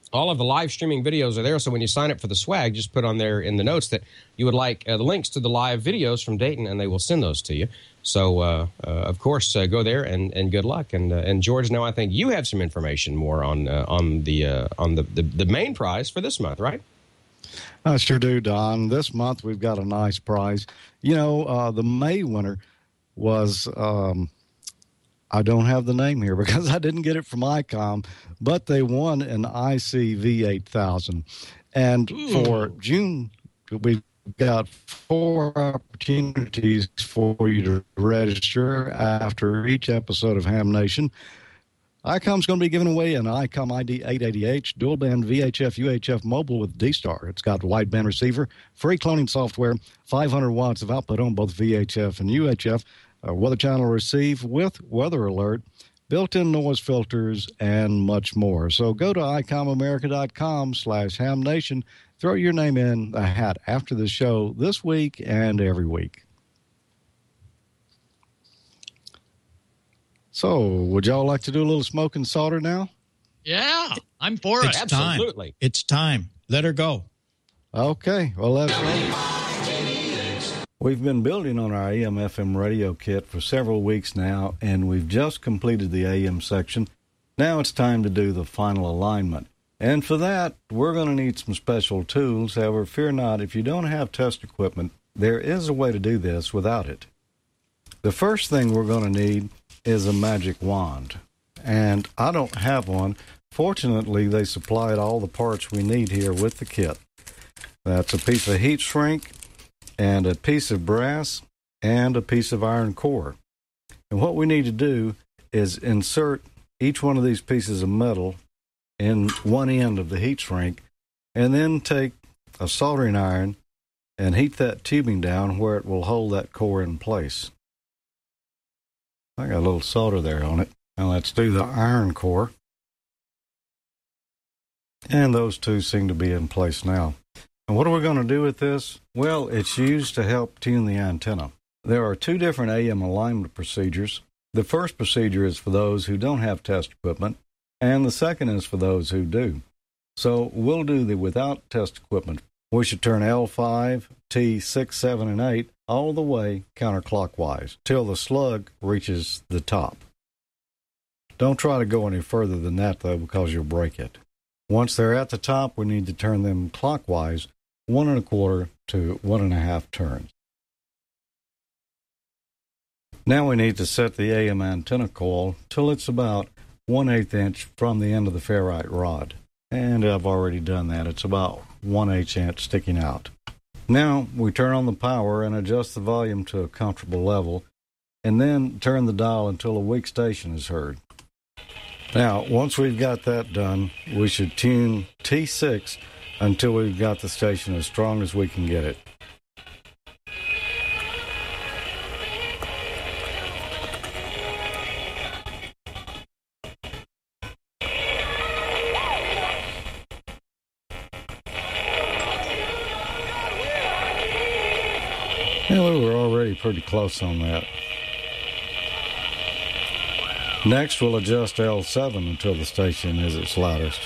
all of the live streaming videos are there. So when you sign up for the swag, just put on there in the notes that you would like uh, the links to the live videos from Dayton, and they will send those to you. So, uh, uh, of course, uh, go there and, and good luck. And uh, and George, now I think you have some information more on uh, on the uh, on the, the the main prize for this month, right? I sure do, Don. This month we've got a nice prize. You know, uh, the May winner was. Um, I don't have the name here because I didn't get it from I COM, but they won an I C V eight thousand. And Ooh. For June, we've got four opportunities for you to register after each episode of Ham Nation. I COM's going to be giving away an I COM I D eight eighty H dual band V H F U H F mobile with D-Star. It's got wideband receiver, free cloning software, five hundred watts of output on both V H F and U H F. A weather channel receive with weather alert, built-in noise filters, and much more. So go to icomamerica.com slash hamnation. Throw your name in the hat after the show this week and every week. So would y'all like to do a little smoke and solder now? Yeah, I'm for it. It's Absolutely. Time. It's time. Let her go. Okay, well, let's go. We've been building on our A M F M radio kit for several weeks now, and we've just completed the A M section. Now it's time to do the final alignment. And for that, we're going to need some special tools. However, fear not, if you don't have test equipment, there is a way to do this without it. The first thing we're going to need is a magic wand. And I don't have one. Fortunately, they supplied all the parts we need here with the kit. That's a piece of heat shrink, and a piece of brass, and a piece of iron core. And what we need to do is insert each one of these pieces of metal in one end of the heat shrink, and then take a soldering iron and heat that tubing down where it will hold that core in place. I got a little solder there on it. Now let's do the iron core. And those two seem to be in place now. And what are we going to do with this? Well, it's used to help tune the antenna. There are two different A M alignment procedures. The first procedure is for those who don't have test equipment, and the second is for those who do. So we'll do the without test equipment. We should turn L five, T six, seven, and eight all the way counterclockwise till the slug reaches the top. Don't try to go any further than that, though, because you'll break it. Once they're at the top, we need to turn them clockwise one and a quarter to one and a half turns. Now we need to set the A M antenna coil till it's about one eighth inch from the end of the ferrite rod. And I've already done that. It's about one eighth inch sticking out. Now we turn on the power and adjust the volume to a comfortable level, and then turn the dial until a weak station is heard. Now, once we've got that done, we should tune T six until we've got the station as strong as we can get it. Well, we're already pretty close on that. Next, we'll adjust L seven until the station is its loudest.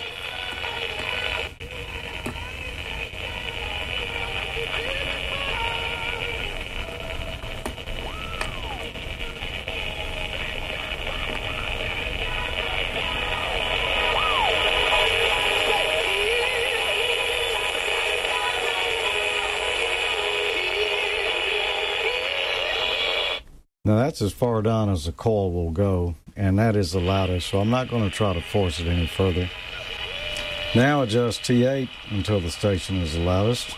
Now that's as far down as the coil will go, and that is the loudest, so I'm not going to try to force it any further. Now adjust T eight until the station is the loudest.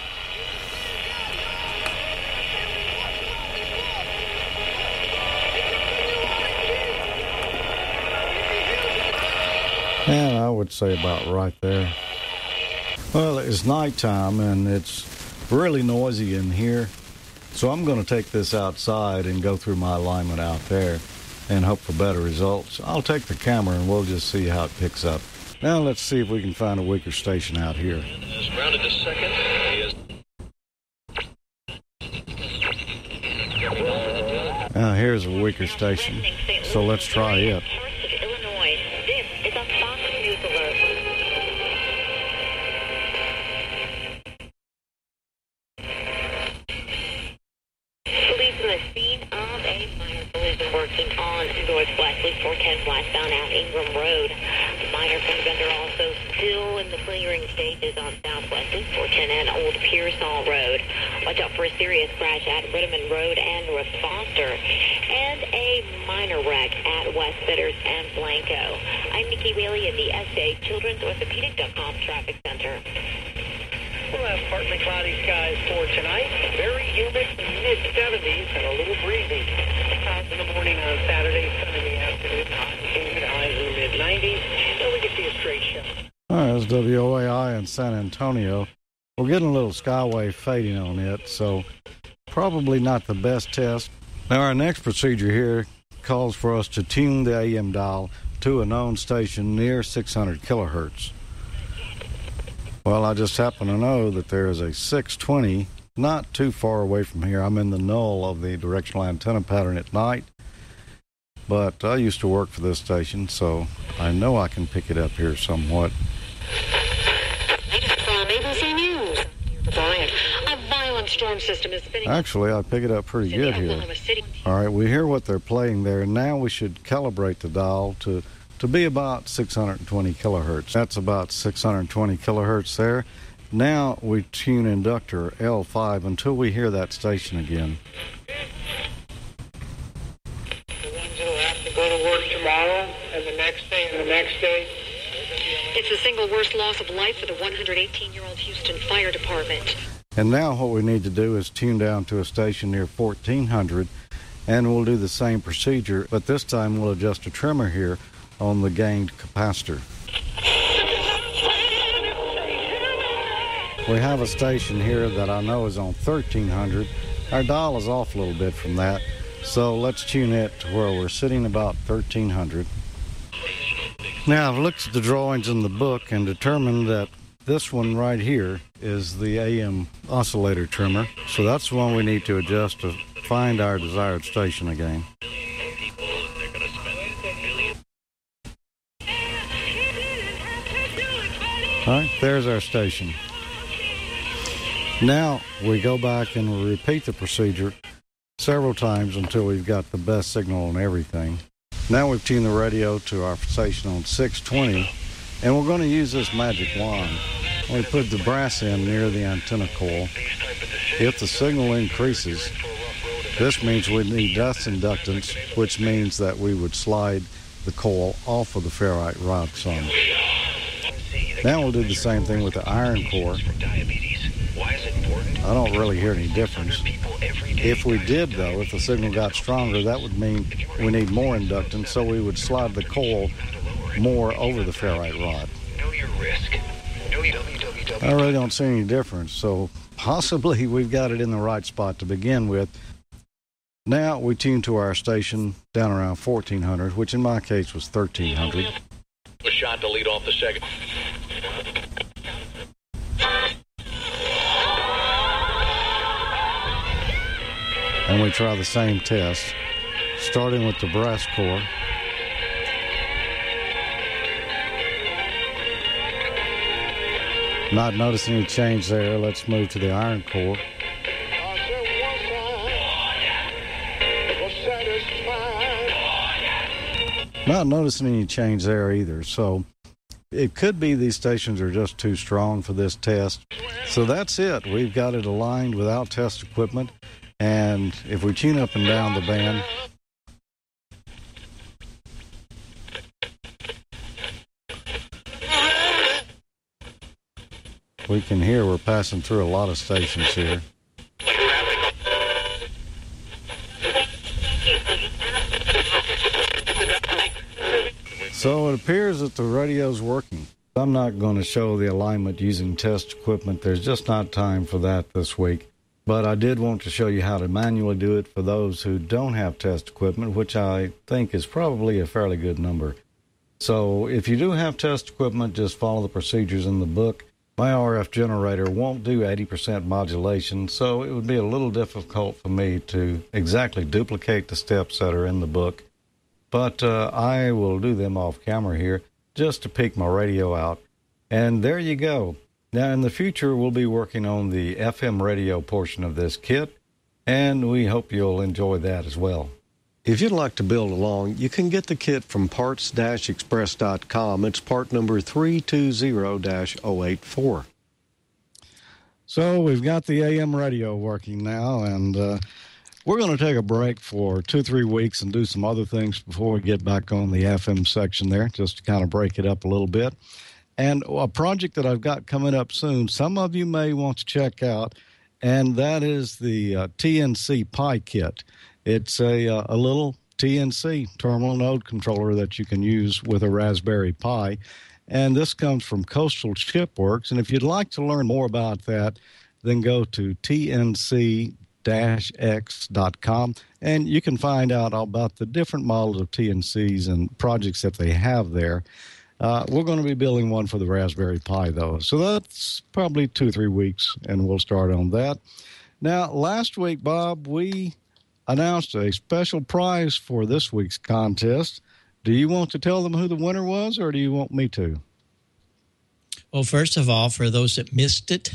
And I would say about right there. Well, it's nighttime and it's really noisy in here. So I'm going to take this outside and go through my alignment out there and hope for better results. I'll take the camera and we'll just see how it picks up. Now let's see if we can find a weaker station out here. Has grounded to second. Now here's a weaker station. So let's try it. Loop four ten westbound out Ingram Road. Minor fender bender also still in the clearing stages on Southwest Loop four ten and Old Pearsall Road. Watch out for a serious crash at Ritterman Road and North Foster. And a minor wreck at West Bitters and Blanco. I'm Nikki Whaley in the S A Children's Orthopedic dot com Traffic Center. We'll have partly cloudy skies for tonight. Very humid, mid seventies, and a little breezy. Clouds in the morning on Saturday, sun in the afternoon, hot and humid, highs in the mid nineties. Then we can see a straight show. All right, that's W O A I in San Antonio. We're getting a little skywave fading on it, so probably not the best test. Now, our next procedure here calls for us to tune the A M dial to a known station near six hundred kilohertz. Well, I just happen to know that there is a six twenty not too far away from here. I'm in the null of the directional antenna pattern at night, but I used to work for this station, so I know I can pick it up here somewhat. From A B C News. Brian, a violent storm system is spinning. Actually, I pick it up pretty good here. All right, we hear what they're playing there. Now we should calibrate the dial to to be about six hundred twenty kilohertz. That's about six hundred twenty kilohertz there. Now we tune inductor L five until we hear that station again. The ones that will have to go to work tomorrow and the next day and the next day. It's the single worst loss of life for the one hundred eighteen-year-old Houston Fire Department. And now what we need to do is tune down to a station near fourteen hundred, and we'll do the same procedure, but this time we'll adjust a trimmer here on the gained capacitor. We have a station here that I know is on thirteen hundred. Our dial is off a little bit from that, so let's tune it to where we're sitting about thirteen hundred. Now, I've looked at the drawings in the book and determined that this one right here is the A M oscillator trimmer, so that's the one we need to adjust to find our desired station again. All right, there's our station. Now we go back and we repeat the procedure several times until we've got the best signal on everything. Now we've tuned the radio to our station on six twenty, and we're going to use this magic wand. We put the brass in near the antenna coil. If the signal increases, this means we need dust inductance, which means that we would slide the coil off of the ferrite rod some. Now we'll do the same thing with the iron core. I don't really hear any difference. If we did, though, if the signal got stronger, that would mean we need more inductance, so we would slide the coil more over the ferrite rod. I really don't see any difference, so possibly we've got it in the right spot to begin with. Now we tune to our station down around fourteen hundred, which in my case was thirteen hundred. A shot to lead off the second. And we try the same test, starting with the brass core. Not noticing any change there, let's move to the iron core. Not noticing any change there either, so it could be these stations are just too strong for this test. So that's it. We've got it aligned without test equipment, and if we tune up and down the band, we can hear we're passing through a lot of stations here. So it appears that the radio's working. I'm not going to show the alignment using test equipment. There's just not time for that this week. But I did want to show you how to manually do it for those who don't have test equipment, which I think is probably a fairly good number. So if you do have test equipment, just follow the procedures in the book. My R F generator won't do eighty percent modulation, so it would be a little difficult for me to exactly duplicate the steps that are in the book. But uh, I will do them off camera here just to peek my radio out. And there you go. Now, in the future, we'll be working on the F M radio portion of this kit, and we hope you'll enjoy that as well. If you'd like to build along, you can get the kit from parts express dot com. It's part number three two zero dash zero eight four. So we've got the A M radio working now, and uh, we're going to take a break for two, three weeks and do some other things before we get back on the F M section there, just to kind of break it up a little bit. And a project that I've got coming up soon, some of you may want to check out, and that is the uh, T N C Pi kit. It's a, uh, a little T N C, terminal node controller, that you can use with a Raspberry Pi. And this comes from Coastal Chipworks. And if you'd like to learn more about that, then go to T N C X dot com, and you can find out about the different models of T N Cs and projects that they have there. Uh, we're going to be building one for the Raspberry Pi, though. So that's probably two or three weeks, and we'll start on that. Now, last week, Bob, we announced a special prize for this week's contest. Do you want to tell them who the winner was, or do you want me to? Well, first of all, for those that missed it,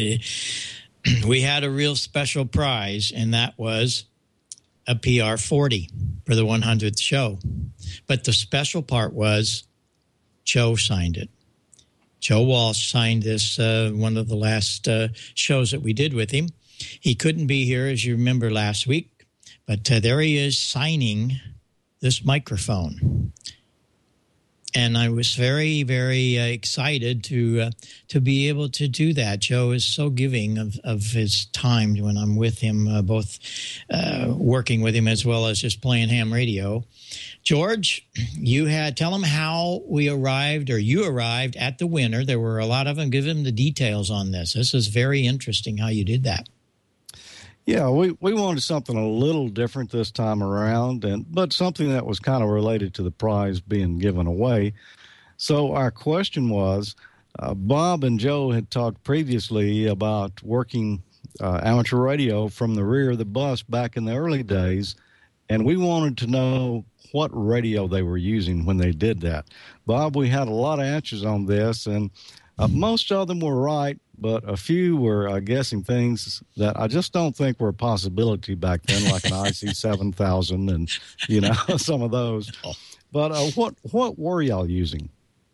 we had a real special prize, and that was a P R forty for the one hundredth show. But the special part was Joe signed it. Joe Walsh signed this, uh, one of the last uh, shows that we did with him. He couldn't be here, as you remember, last week, but uh, there he is signing this microphone. And I was very, very uh, excited to uh, to be able to do that. Joe is so giving of, of his time when I'm with him, uh, both uh, working with him as well as just playing ham radio. George, you had tell him how we arrived, or you arrived at the winner. There were a lot of them. Give him the details on this. This is very interesting how you did that. Yeah, we, we wanted something a little different this time around, and but something that was kind of related to the prize being given away. So our question was, uh, Bob and Joe had talked previously about working uh, amateur radio from the rear of the bus back in the early days, and we wanted to know what radio they were using when they did that. Bob, we had a lot of answers on this, and uh, most of them were right, but a few were uh, guessing things that I just don't think were a possibility back then, like an I C seven thousand and, you know, some of those. But uh, what what were y'all using?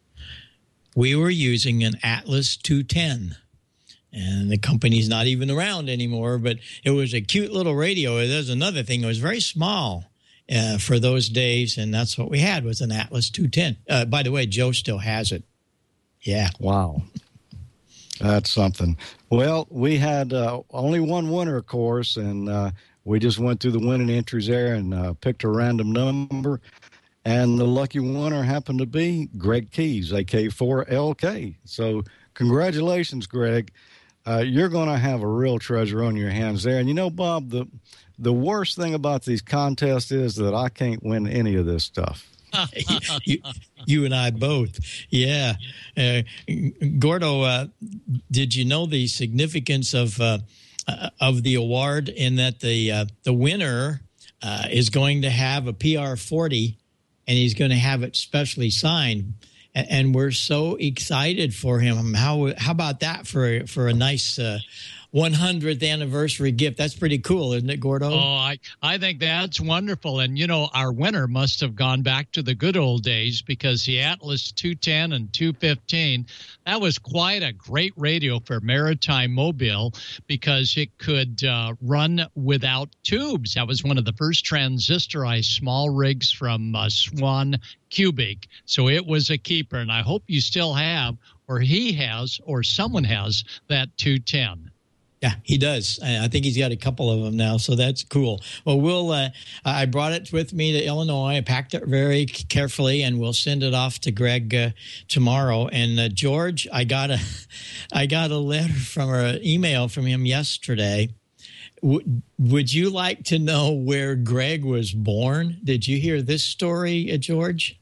We were using an Atlas two ten. And the company's not even around anymore, but it was a cute little radio. There's another thing. It was very small uh, for those days, and that's what we had was an Atlas two ten. Uh, by the way, Joe still has it. Yeah. Wow. That's something. Well, we had uh, only one winner, of course, and uh, we just went through the winning entries there and uh, picked a random number. And the lucky winner happened to be Greg Keys, A K four L K. So congratulations, Greg. Uh, you're going to have a real treasure on your hands there. And, you know, Bob, the the worst thing about these contests is that I can't win any of this stuff. you, you and I both. Yeah. Uh, Gordo, uh, did you know the significance of uh, uh, of the award in that the uh, the winner uh, is going to have a P R forty, and he's going to have it specially signed? And, and we're so excited for him. How how about that for, for a nice uh, one hundredth anniversary gift? That's pretty cool, isn't it, Gordo? Oh, I, I think that's wonderful. And, you know, our winner must have gone back to the good old days, because the Atlas two ten and two fifteen, that was quite a great radio for maritime mobile, because it could uh, run without tubes. That was one of the first transistorized small rigs from uh, Swan Cubic. So it was a keeper. And I hope you still have, or he has, or someone has that two ten. Yeah, he does. I think he's got a couple of them now, so that's cool. Well, we'll. Uh, I brought it with me to Illinois. I packed it very carefully, and we'll send it off to Greg uh, tomorrow. And uh, George, I got a, I got a letter from or an email from him yesterday. W- would you like to know where Greg was born? Did you hear this story, uh, George?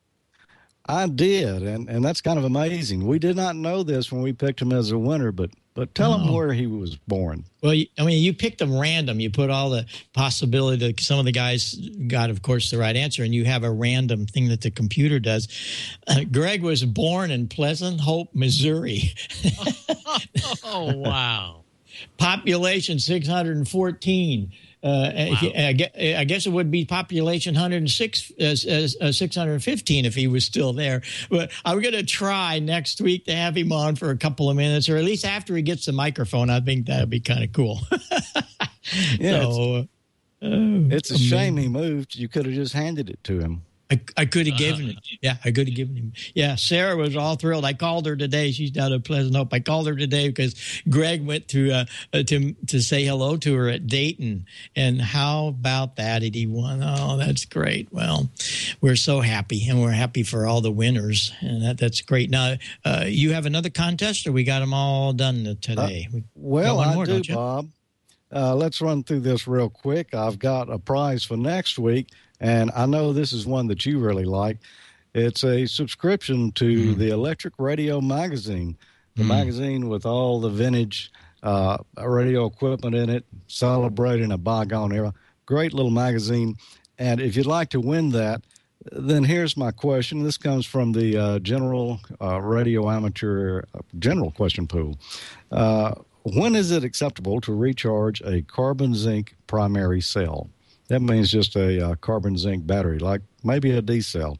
I did, and, and that's kind of amazing. We did not know this when we picked him as a winner, but but tell oh. him where he was born. Well, I mean, you picked them random. You put all the possibility that some of the guys got, of course, the right answer, and you have a random thing that the computer does. Uh, Greg was born in Pleasant Hope, Missouri. Oh, wow. Population six hundred fourteen. Uh, I, guess, I guess it would be population one hundred six, uh, uh, six hundred fifteen if he was still there. But I'm going to try next week to have him on for a couple of minutes, or at least after he gets the microphone. I think that would be kind of cool. Yeah, so, it's, uh, it's a shame he moved. You could have just handed it to him. I, I could have given it. Yeah, I could have given him. Yeah, Sarah was all thrilled. I called her today. She's down at Pleasant Hope. I called her today because Greg went to uh, to to say hello to her at Dayton. And how about that? Did he won? Oh, that's great. Well, we're so happy, and we're happy for all the winners, and that that's great. Now, uh, you have another contest, or we got them all done today? Uh, well, one I more, do, Bob. Uh, let's run through this real quick. I've got a prize for next week. And I know this is one that you really like. It's a subscription to mm. the Electric Radio Magazine, the mm. magazine with all the vintage uh, radio equipment in it, celebrating a bygone era. Great little magazine. And if you'd like to win that, then here's my question. This comes from the uh, General uh, Radio Amateur uh, General Question Pool. Uh, when is it acceptable to recharge a carbon zinc primary cell? That means just a uh, carbon zinc battery, like maybe a D cell.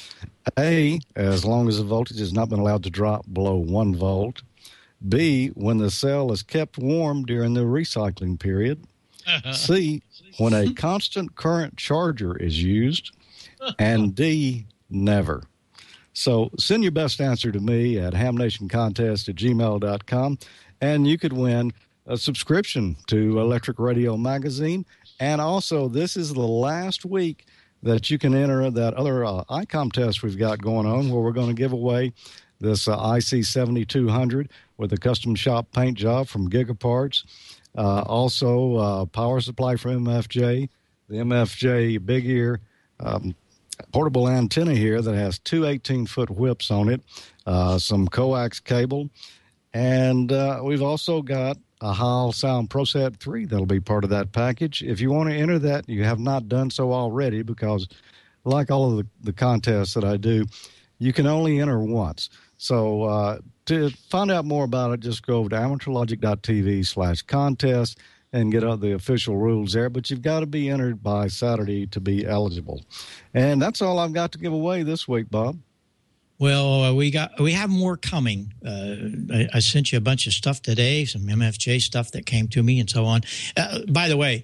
A, as long as the voltage has not been allowed to drop below one volt. B, when the cell is kept warm during the recycling period. C, when a constant current charger is used. And D, never. So send your best answer to me at ham nation contest at gmail dot com, and you could win a subscription to Electric Radio Magazine. And also, this is the last week that you can enter that other uh, I COM test we've got going on, where we're going to give away this uh, I C seventy-two hundred with a custom shop paint job from Gigaparts. Uh, also, uh, power supply for M F J, the M F J Big Ear um, portable antenna here that has two eighteen-foot whips on it, uh, some coax cable, and uh, we've also got a Heil Sound ProSat three that'll be part of that package. If you want to enter that, you have not done so already, because like all of the, the contests that I do, you can only enter once. So uh, to find out more about it, just go over to amateurlogic.tv slash contest and get out the official rules there. But you've got to be entered by Saturday to be eligible. And that's all I've got to give away this week, Bob. Well, uh, we got we have more coming. Uh, I, I sent you a bunch of stuff today, some M F J stuff that came to me and so on. Uh, by the way,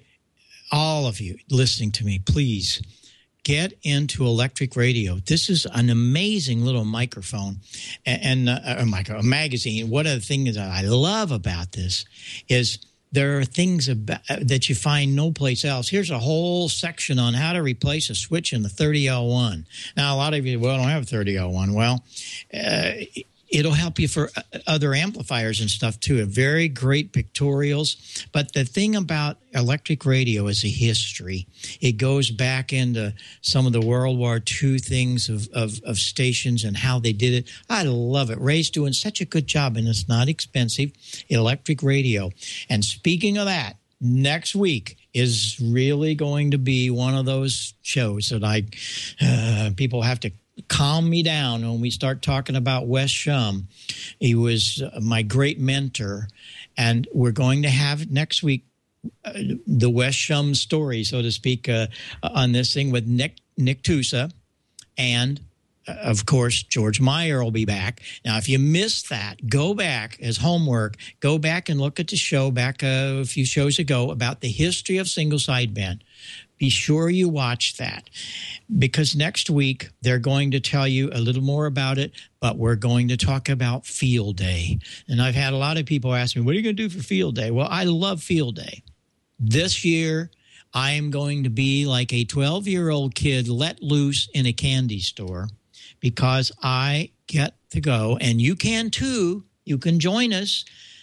all of you listening to me, please get into electric radio. This is an amazing little microphone and, and uh, a, micro, a magazine. One of the things that I love about this is there are things about, that you find no place else. Here's a whole section on how to replace a switch in the thirty oh one. Now, a lot of you, well, I don't have a thirty oh one. Well, uh, it'll help you for other amplifiers and stuff, too. Very great pictorials. But the thing about electric radio is a history. It goes back into some of the World War Two things of, of, of stations and how they did it. I love it. Ray's doing such a good job, and it's not expensive. Electric radio. And speaking of that, next week is really going to be one of those shows that I uh, people have to calm me down when we start talking about Wes Shum. He was my great mentor, and we're going to have next week uh, the Wes Shum story, so to speak, uh, on this thing with Nick Nick Tusa, and uh, of course George Meyer will be back. Now, if you missed that, go back as homework. Go back and look at the show back uh, a few shows ago about the history of single sideband. Be sure you watch that, because next week they're going to tell you a little more about it, but we're going to talk about Field Day. And I've had a lot of people ask me, what are you going to do for Field Day? Well, I love Field Day. This year, I am going to be like a twelve-year-old kid let loose in a candy store, because I get to go, and you can too. You can join us.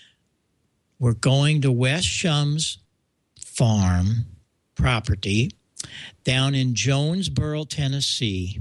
We're going to Wes Shum's farm property down in Jonesboro, Tennessee.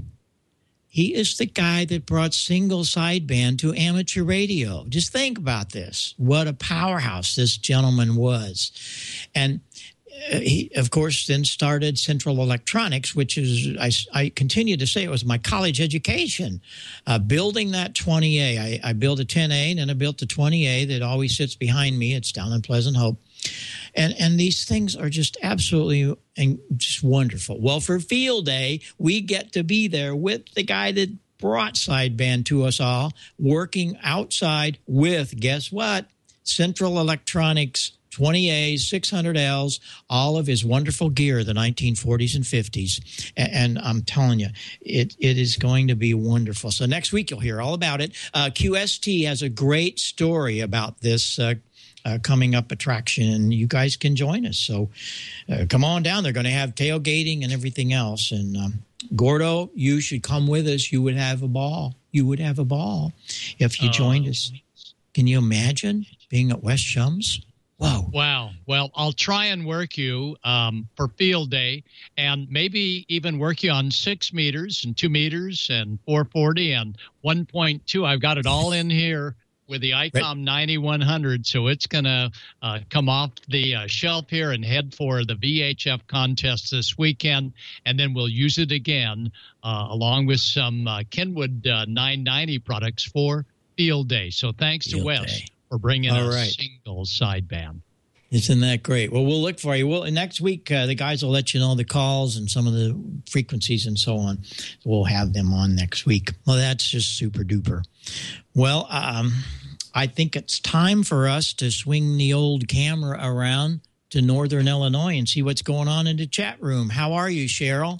He is the guy that brought single sideband to amateur radio. Just think about this. What a powerhouse this gentleman was. And uh, he, of course, then started Central Electronics, which is, I, I continue to say, it was my college education. Uh, building that twenty A. I, I built a ten A, and then I built the twenty A that always sits behind me. It's down in Pleasant Hope. And and these things are just absolutely and just wonderful. Well, for Field Day, we get to be there with the guy that brought Sideband to us all, working outside with, guess what? Central Electronics twenty A's, six hundred L's, all of his wonderful gear, the nineteen forties and fifties. And, and I'm telling you, it it is going to be wonderful. So next week you'll hear all about it. Uh, Q S T has a great story about this uh, uh, coming up attraction. You guys can join us. So uh, come on down. They're going to have tailgating and everything else. And um, Gordo, you should come with us. You would have a ball. You would have a ball if you joined uh, us. Can you imagine being at West Chums? Whoa. Wow. Well, I'll try and work you um, for Field Day and maybe even work you on six meters and two meters and four forty and one point two. I've got it all in here with the ICOM ninety-one hundred. So it's going to uh, come off the uh, shelf here and head for the V H F contest this weekend. And then we'll use it again uh, along with some uh, Kenwood uh, nine ninety products for Field Day. So thanks Field to Wes Day. for bringing All a right. single sideband. Isn't that great? Well, we'll look for you. Well, next week, uh, the guys will let you know the calls and some of the frequencies and so on. We'll have them on next week. Well, that's just super duper. Well, um, I think it's time for us to swing the old camera around to Northern Illinois and see what's going on in the chat room. How are you, Cheryl?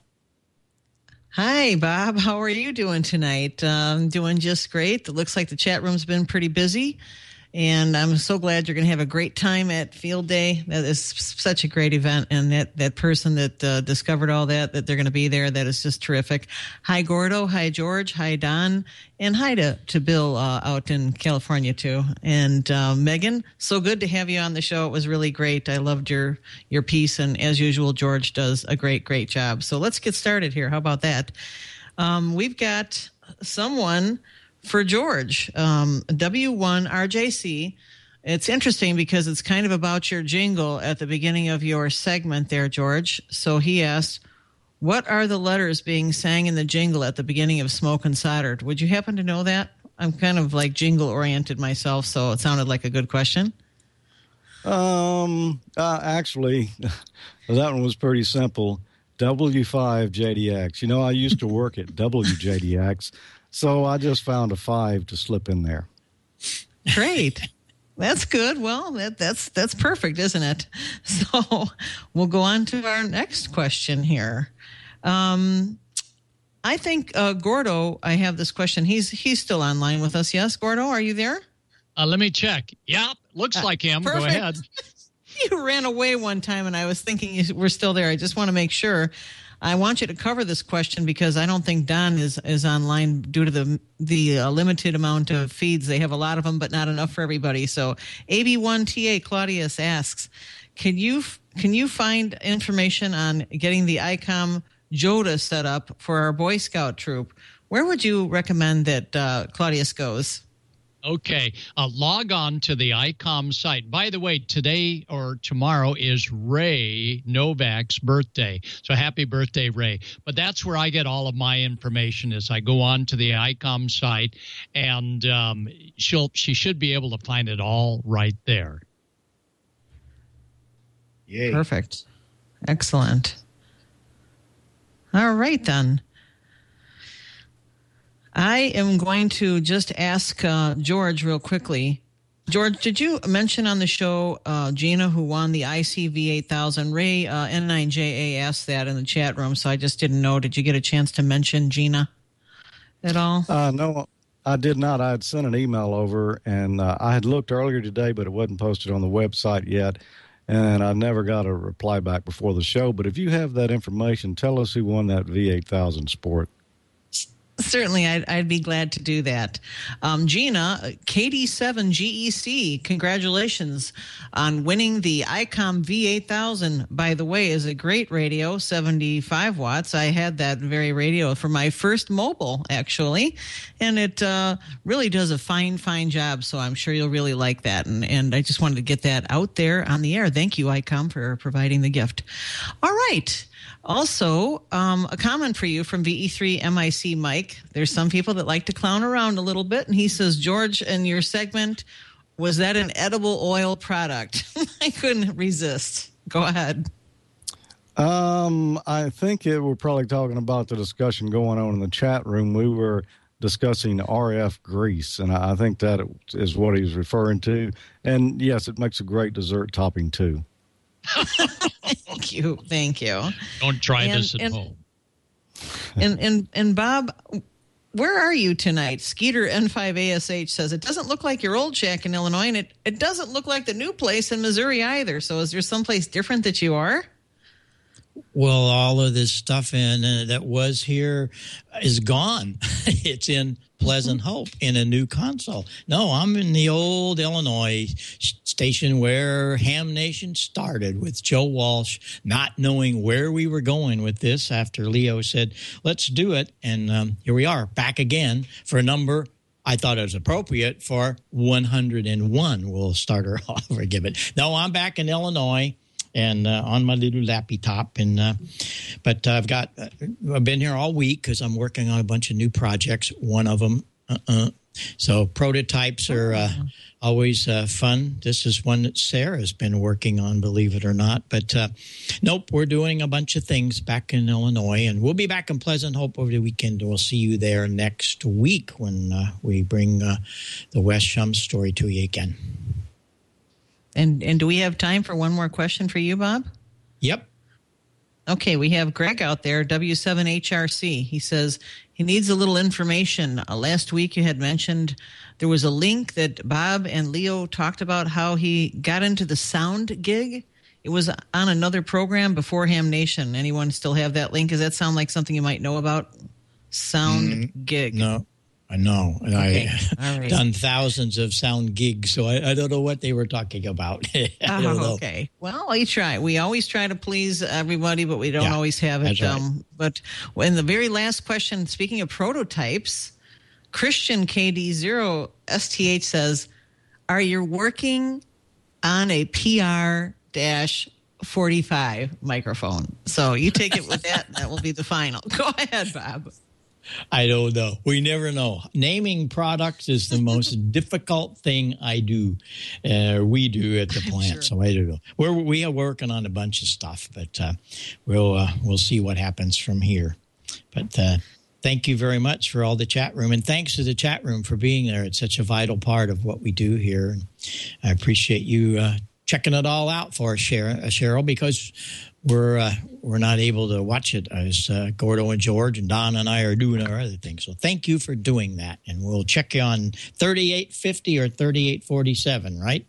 Hi, Bob. How are you doing tonight? Um, doing just great. It looks like the chat room's been pretty busy. And I'm so glad you're going to have a great time at Field Day. That is such a great event. And that, that person that uh, discovered all that, that they're going to be there, that is just terrific. Hi, Gordo. Hi, George. Hi, Don. And hi to, to Bill uh, out in California, too. And uh, Megan, so good to have you on the show. It was really great. I loved your, your piece. And as usual, George does a great, great job. So let's get started here. How about that? Um, we've got someone for George, um, W one R J C. It's interesting because it's kind of about your jingle at the beginning of your segment there, George. So he asked, what are the letters being sang in the jingle at the beginning of Smoke and Soldered? Would you happen to know that? I'm kind of like jingle oriented myself, so it sounded like a good question. Um, uh, actually, that one was pretty simple. W five J D X. You know, I used to work at W J D X. So I just found a five to slip in there. Great. That's good. Well, that, that's that's perfect, isn't it? So we'll go on to our next question here. Um, I think uh, Gordo, I have this question. He's he's still online with us. Yes, Gordo, are you there? Uh, let me check. Yep, looks Uh, like him. perfect. Go ahead. You ran away one time, and I was thinking you were still there. I just want to make sure. I want you to cover this question because I don't think Don is, is online due to the the uh, limited amount of feeds. They have a lot of them, but not enough for everybody. So A B one T A Claudius asks, can you can you find information on getting the ICOM Joda set up for our Boy Scout troop? Where would you recommend that uh, Claudius goes? Okay, uh, log on to the ICOM site. By the way, today or tomorrow is Ray Novak's birthday. So happy birthday, Ray. But that's where I get all of my information is I go on to the ICOM site, and um, she'll she should be able to find it all right there. Yay. Perfect. Excellent. All right, then. I am going to just ask uh, George real quickly. George, did you mention on the show uh, Gina, who won the I C V eight thousand? Ray uh, N nine J A asked that in the chat room, so I just didn't know. Did you get a chance to mention Gina at all? Uh, no, I did not. I had sent an email over, and uh, I had looked earlier today, but it wasn't posted on the website yet, and I never got a reply back before the show. But if you have that information, tell us who won that V eight thousand sport. Certainly, I'd, I'd be glad to do that. Um, Gina, K D seven G E C, congratulations on winning the ICOM V eight thousand. By the way, is a great radio, seventy-five watts. I had that very radio for my first mobile, actually, and it uh, really does a fine, fine job, so I'm sure you'll really like that. And, and I just wanted to get that out there on the air. Thank you, ICOM, for providing the gift. All right. Also, um, a comment for you from V E three M I C Mike. There's some people that like to clown around a little bit, and he says, George, in your segment, was that an edible oil product? I couldn't resist. Go ahead. Um, I think it, we're probably talking about the discussion going on in the chat room. We were discussing R F grease, and I think that is what he was referring to. And yes, it makes a great dessert topping too. Thank you, thank you. Don't try and, this at and, home. And and and Bob, where are you tonight? Skeeter N five A S H says it doesn't look like your old shack in Illinois, and it it doesn't look like the new place in Missouri either. So is there someplace different that you are? Well, all of this stuff in uh, that was here is gone. It's in Pleasant Hope in a new console. No, I'm in the old Illinois station where Ham Nation started with Joe Walsh, not knowing where we were going with this after Leo said, let's do it. And um, here we are back again for a number I thought it was appropriate for one hundred and one. We'll start her off or give it. No, I'm back in Illinois. And uh, on my little lappy top, and uh, but uh, I've got uh, I've been here all week because I'm working on a bunch of new projects. One of them, uh-uh. so prototypes are uh, always uh, fun. This is one that Sarah's been working on, believe it or not. But uh, nope, we're doing a bunch of things back in Illinois, and we'll be back in Pleasant Hope over the weekend. And we'll see you there next week when uh, we bring uh, the West Shum story to you again. And and do we have time for one more question for you, Bob? Yep. Okay, we have Greg out there, W seven H R C. He says he needs a little information. Uh, last week you had mentioned there was a link that Bob and Leo talked about how he got into the sound gig. It was on another program before Ham Nation. Anyone still have that link? Does that sound like something you might know about? Sound mm, gig. No. I know, and okay. I've right. done thousands of sound gigs, so I, I don't know what they were talking about. I don't oh, know. Okay. Well, we try. We always try to please everybody, but we don't yeah, always have it. Right. Um, but in the very last question, speaking of prototypes, Christian K D zero S T H says, are you working on a P R forty-five microphone? So you take it with that, and that will be the final. Go ahead, Bob. I don't know. We never know. Naming products is the most difficult thing I do. Uh, we do at the plant, sure. So I don't know. We're we are working on a bunch of stuff, but uh, we'll uh, we'll see what happens from here. But uh, thank you very much for all the chat room, and thanks to the chat room for being there. It's such a vital part of what we do here, and I appreciate you uh, checking it all out for us, Cheryl, because we're uh, we're not able to watch it as uh, Gordo and George and Don and I are doing our other things. So thank you for doing that, and we'll check you on thirty-eight fifty or thirty-eight forty-seven, right?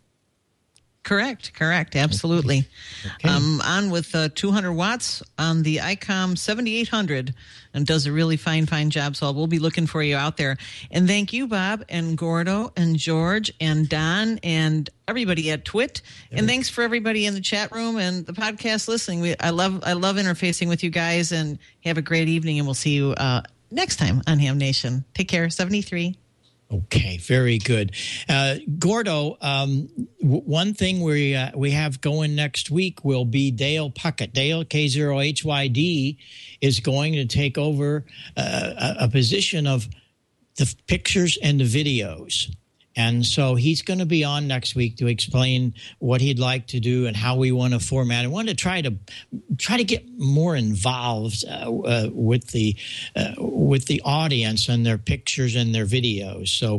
Correct, correct, absolutely. Okay. Um, on with uh, two hundred watts on the ICOM seventy-eight hundred, and does a really fine, fine job. So we'll be looking for you out there. And thank you, Bob and Gordo and George and Don and everybody at Twit. Yeah. And thanks for everybody in the chat room and the podcast listening. We, I love, I love interfacing with you guys. And have a great evening. And we'll see you uh, next time on Ham Nation. Take care. seventy-three. Okay, very good. Uh, Gordo, um, w- one thing we uh, we have going next week will be Dale Puckett. Dale, K zero H Y D, is going to take over uh, a, a position of the pictures and the videos. And so he's going to be on next week to explain what he'd like to do and how we want to format. I want to try to try to get more involved uh, uh, with the uh, with the audience and their pictures and their videos. So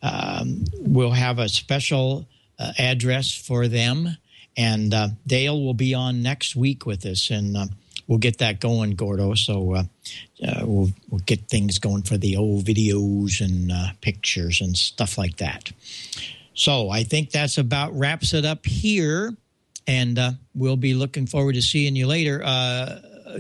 um, we'll have a special uh, address for them, and uh, Dale will be on next week with us, and uh, we'll get that going, Gordo. So uh, uh, we'll, we'll get things going for the old videos and uh, pictures and stuff like that. So I think that's about wraps it up here, and uh, we'll be looking forward to seeing you later. Uh,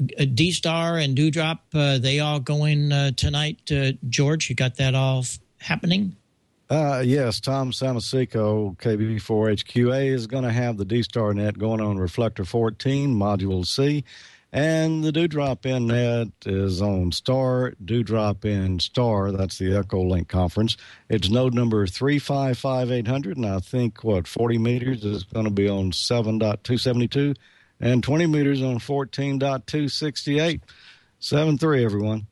D-Star and Dewdrop, uh, they all going uh, tonight. Uh, George, you got that all f- happening? Uh, yes, Tom Samasico, K B B four H Q A, is going to have the D-Star net going on Reflector fourteen, Module C. And the Dewdrop in net is on Star, Dewdrop in Star. That's the Echolink conference. It's node number three five five eight hundred, and I think, what, forty meters is going to be on seven point two seventy-two, and twenty meters on fourteen point two sixty-eight. seven three, everyone.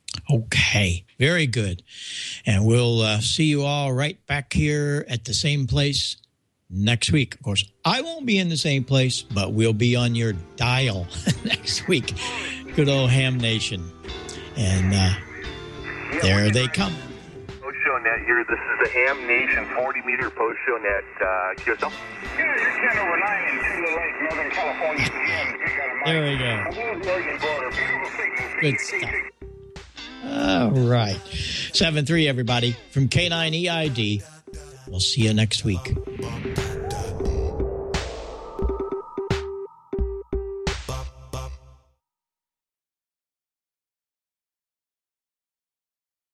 Okay, very good. And we'll uh, see you all right back here at the same place next week. Of course, I won't be in the same place, but we'll be on your dial next week. Good old Ham Nation. And uh, there they come. Post show net here. This is the Ham Nation forty meter post show net. Uh, Q S L. Yeah, you're ten over nine in Tula Lake, Northern California. There we go. Good stuff. All right. seven three, everybody, from K nine E I D. We'll see you next week.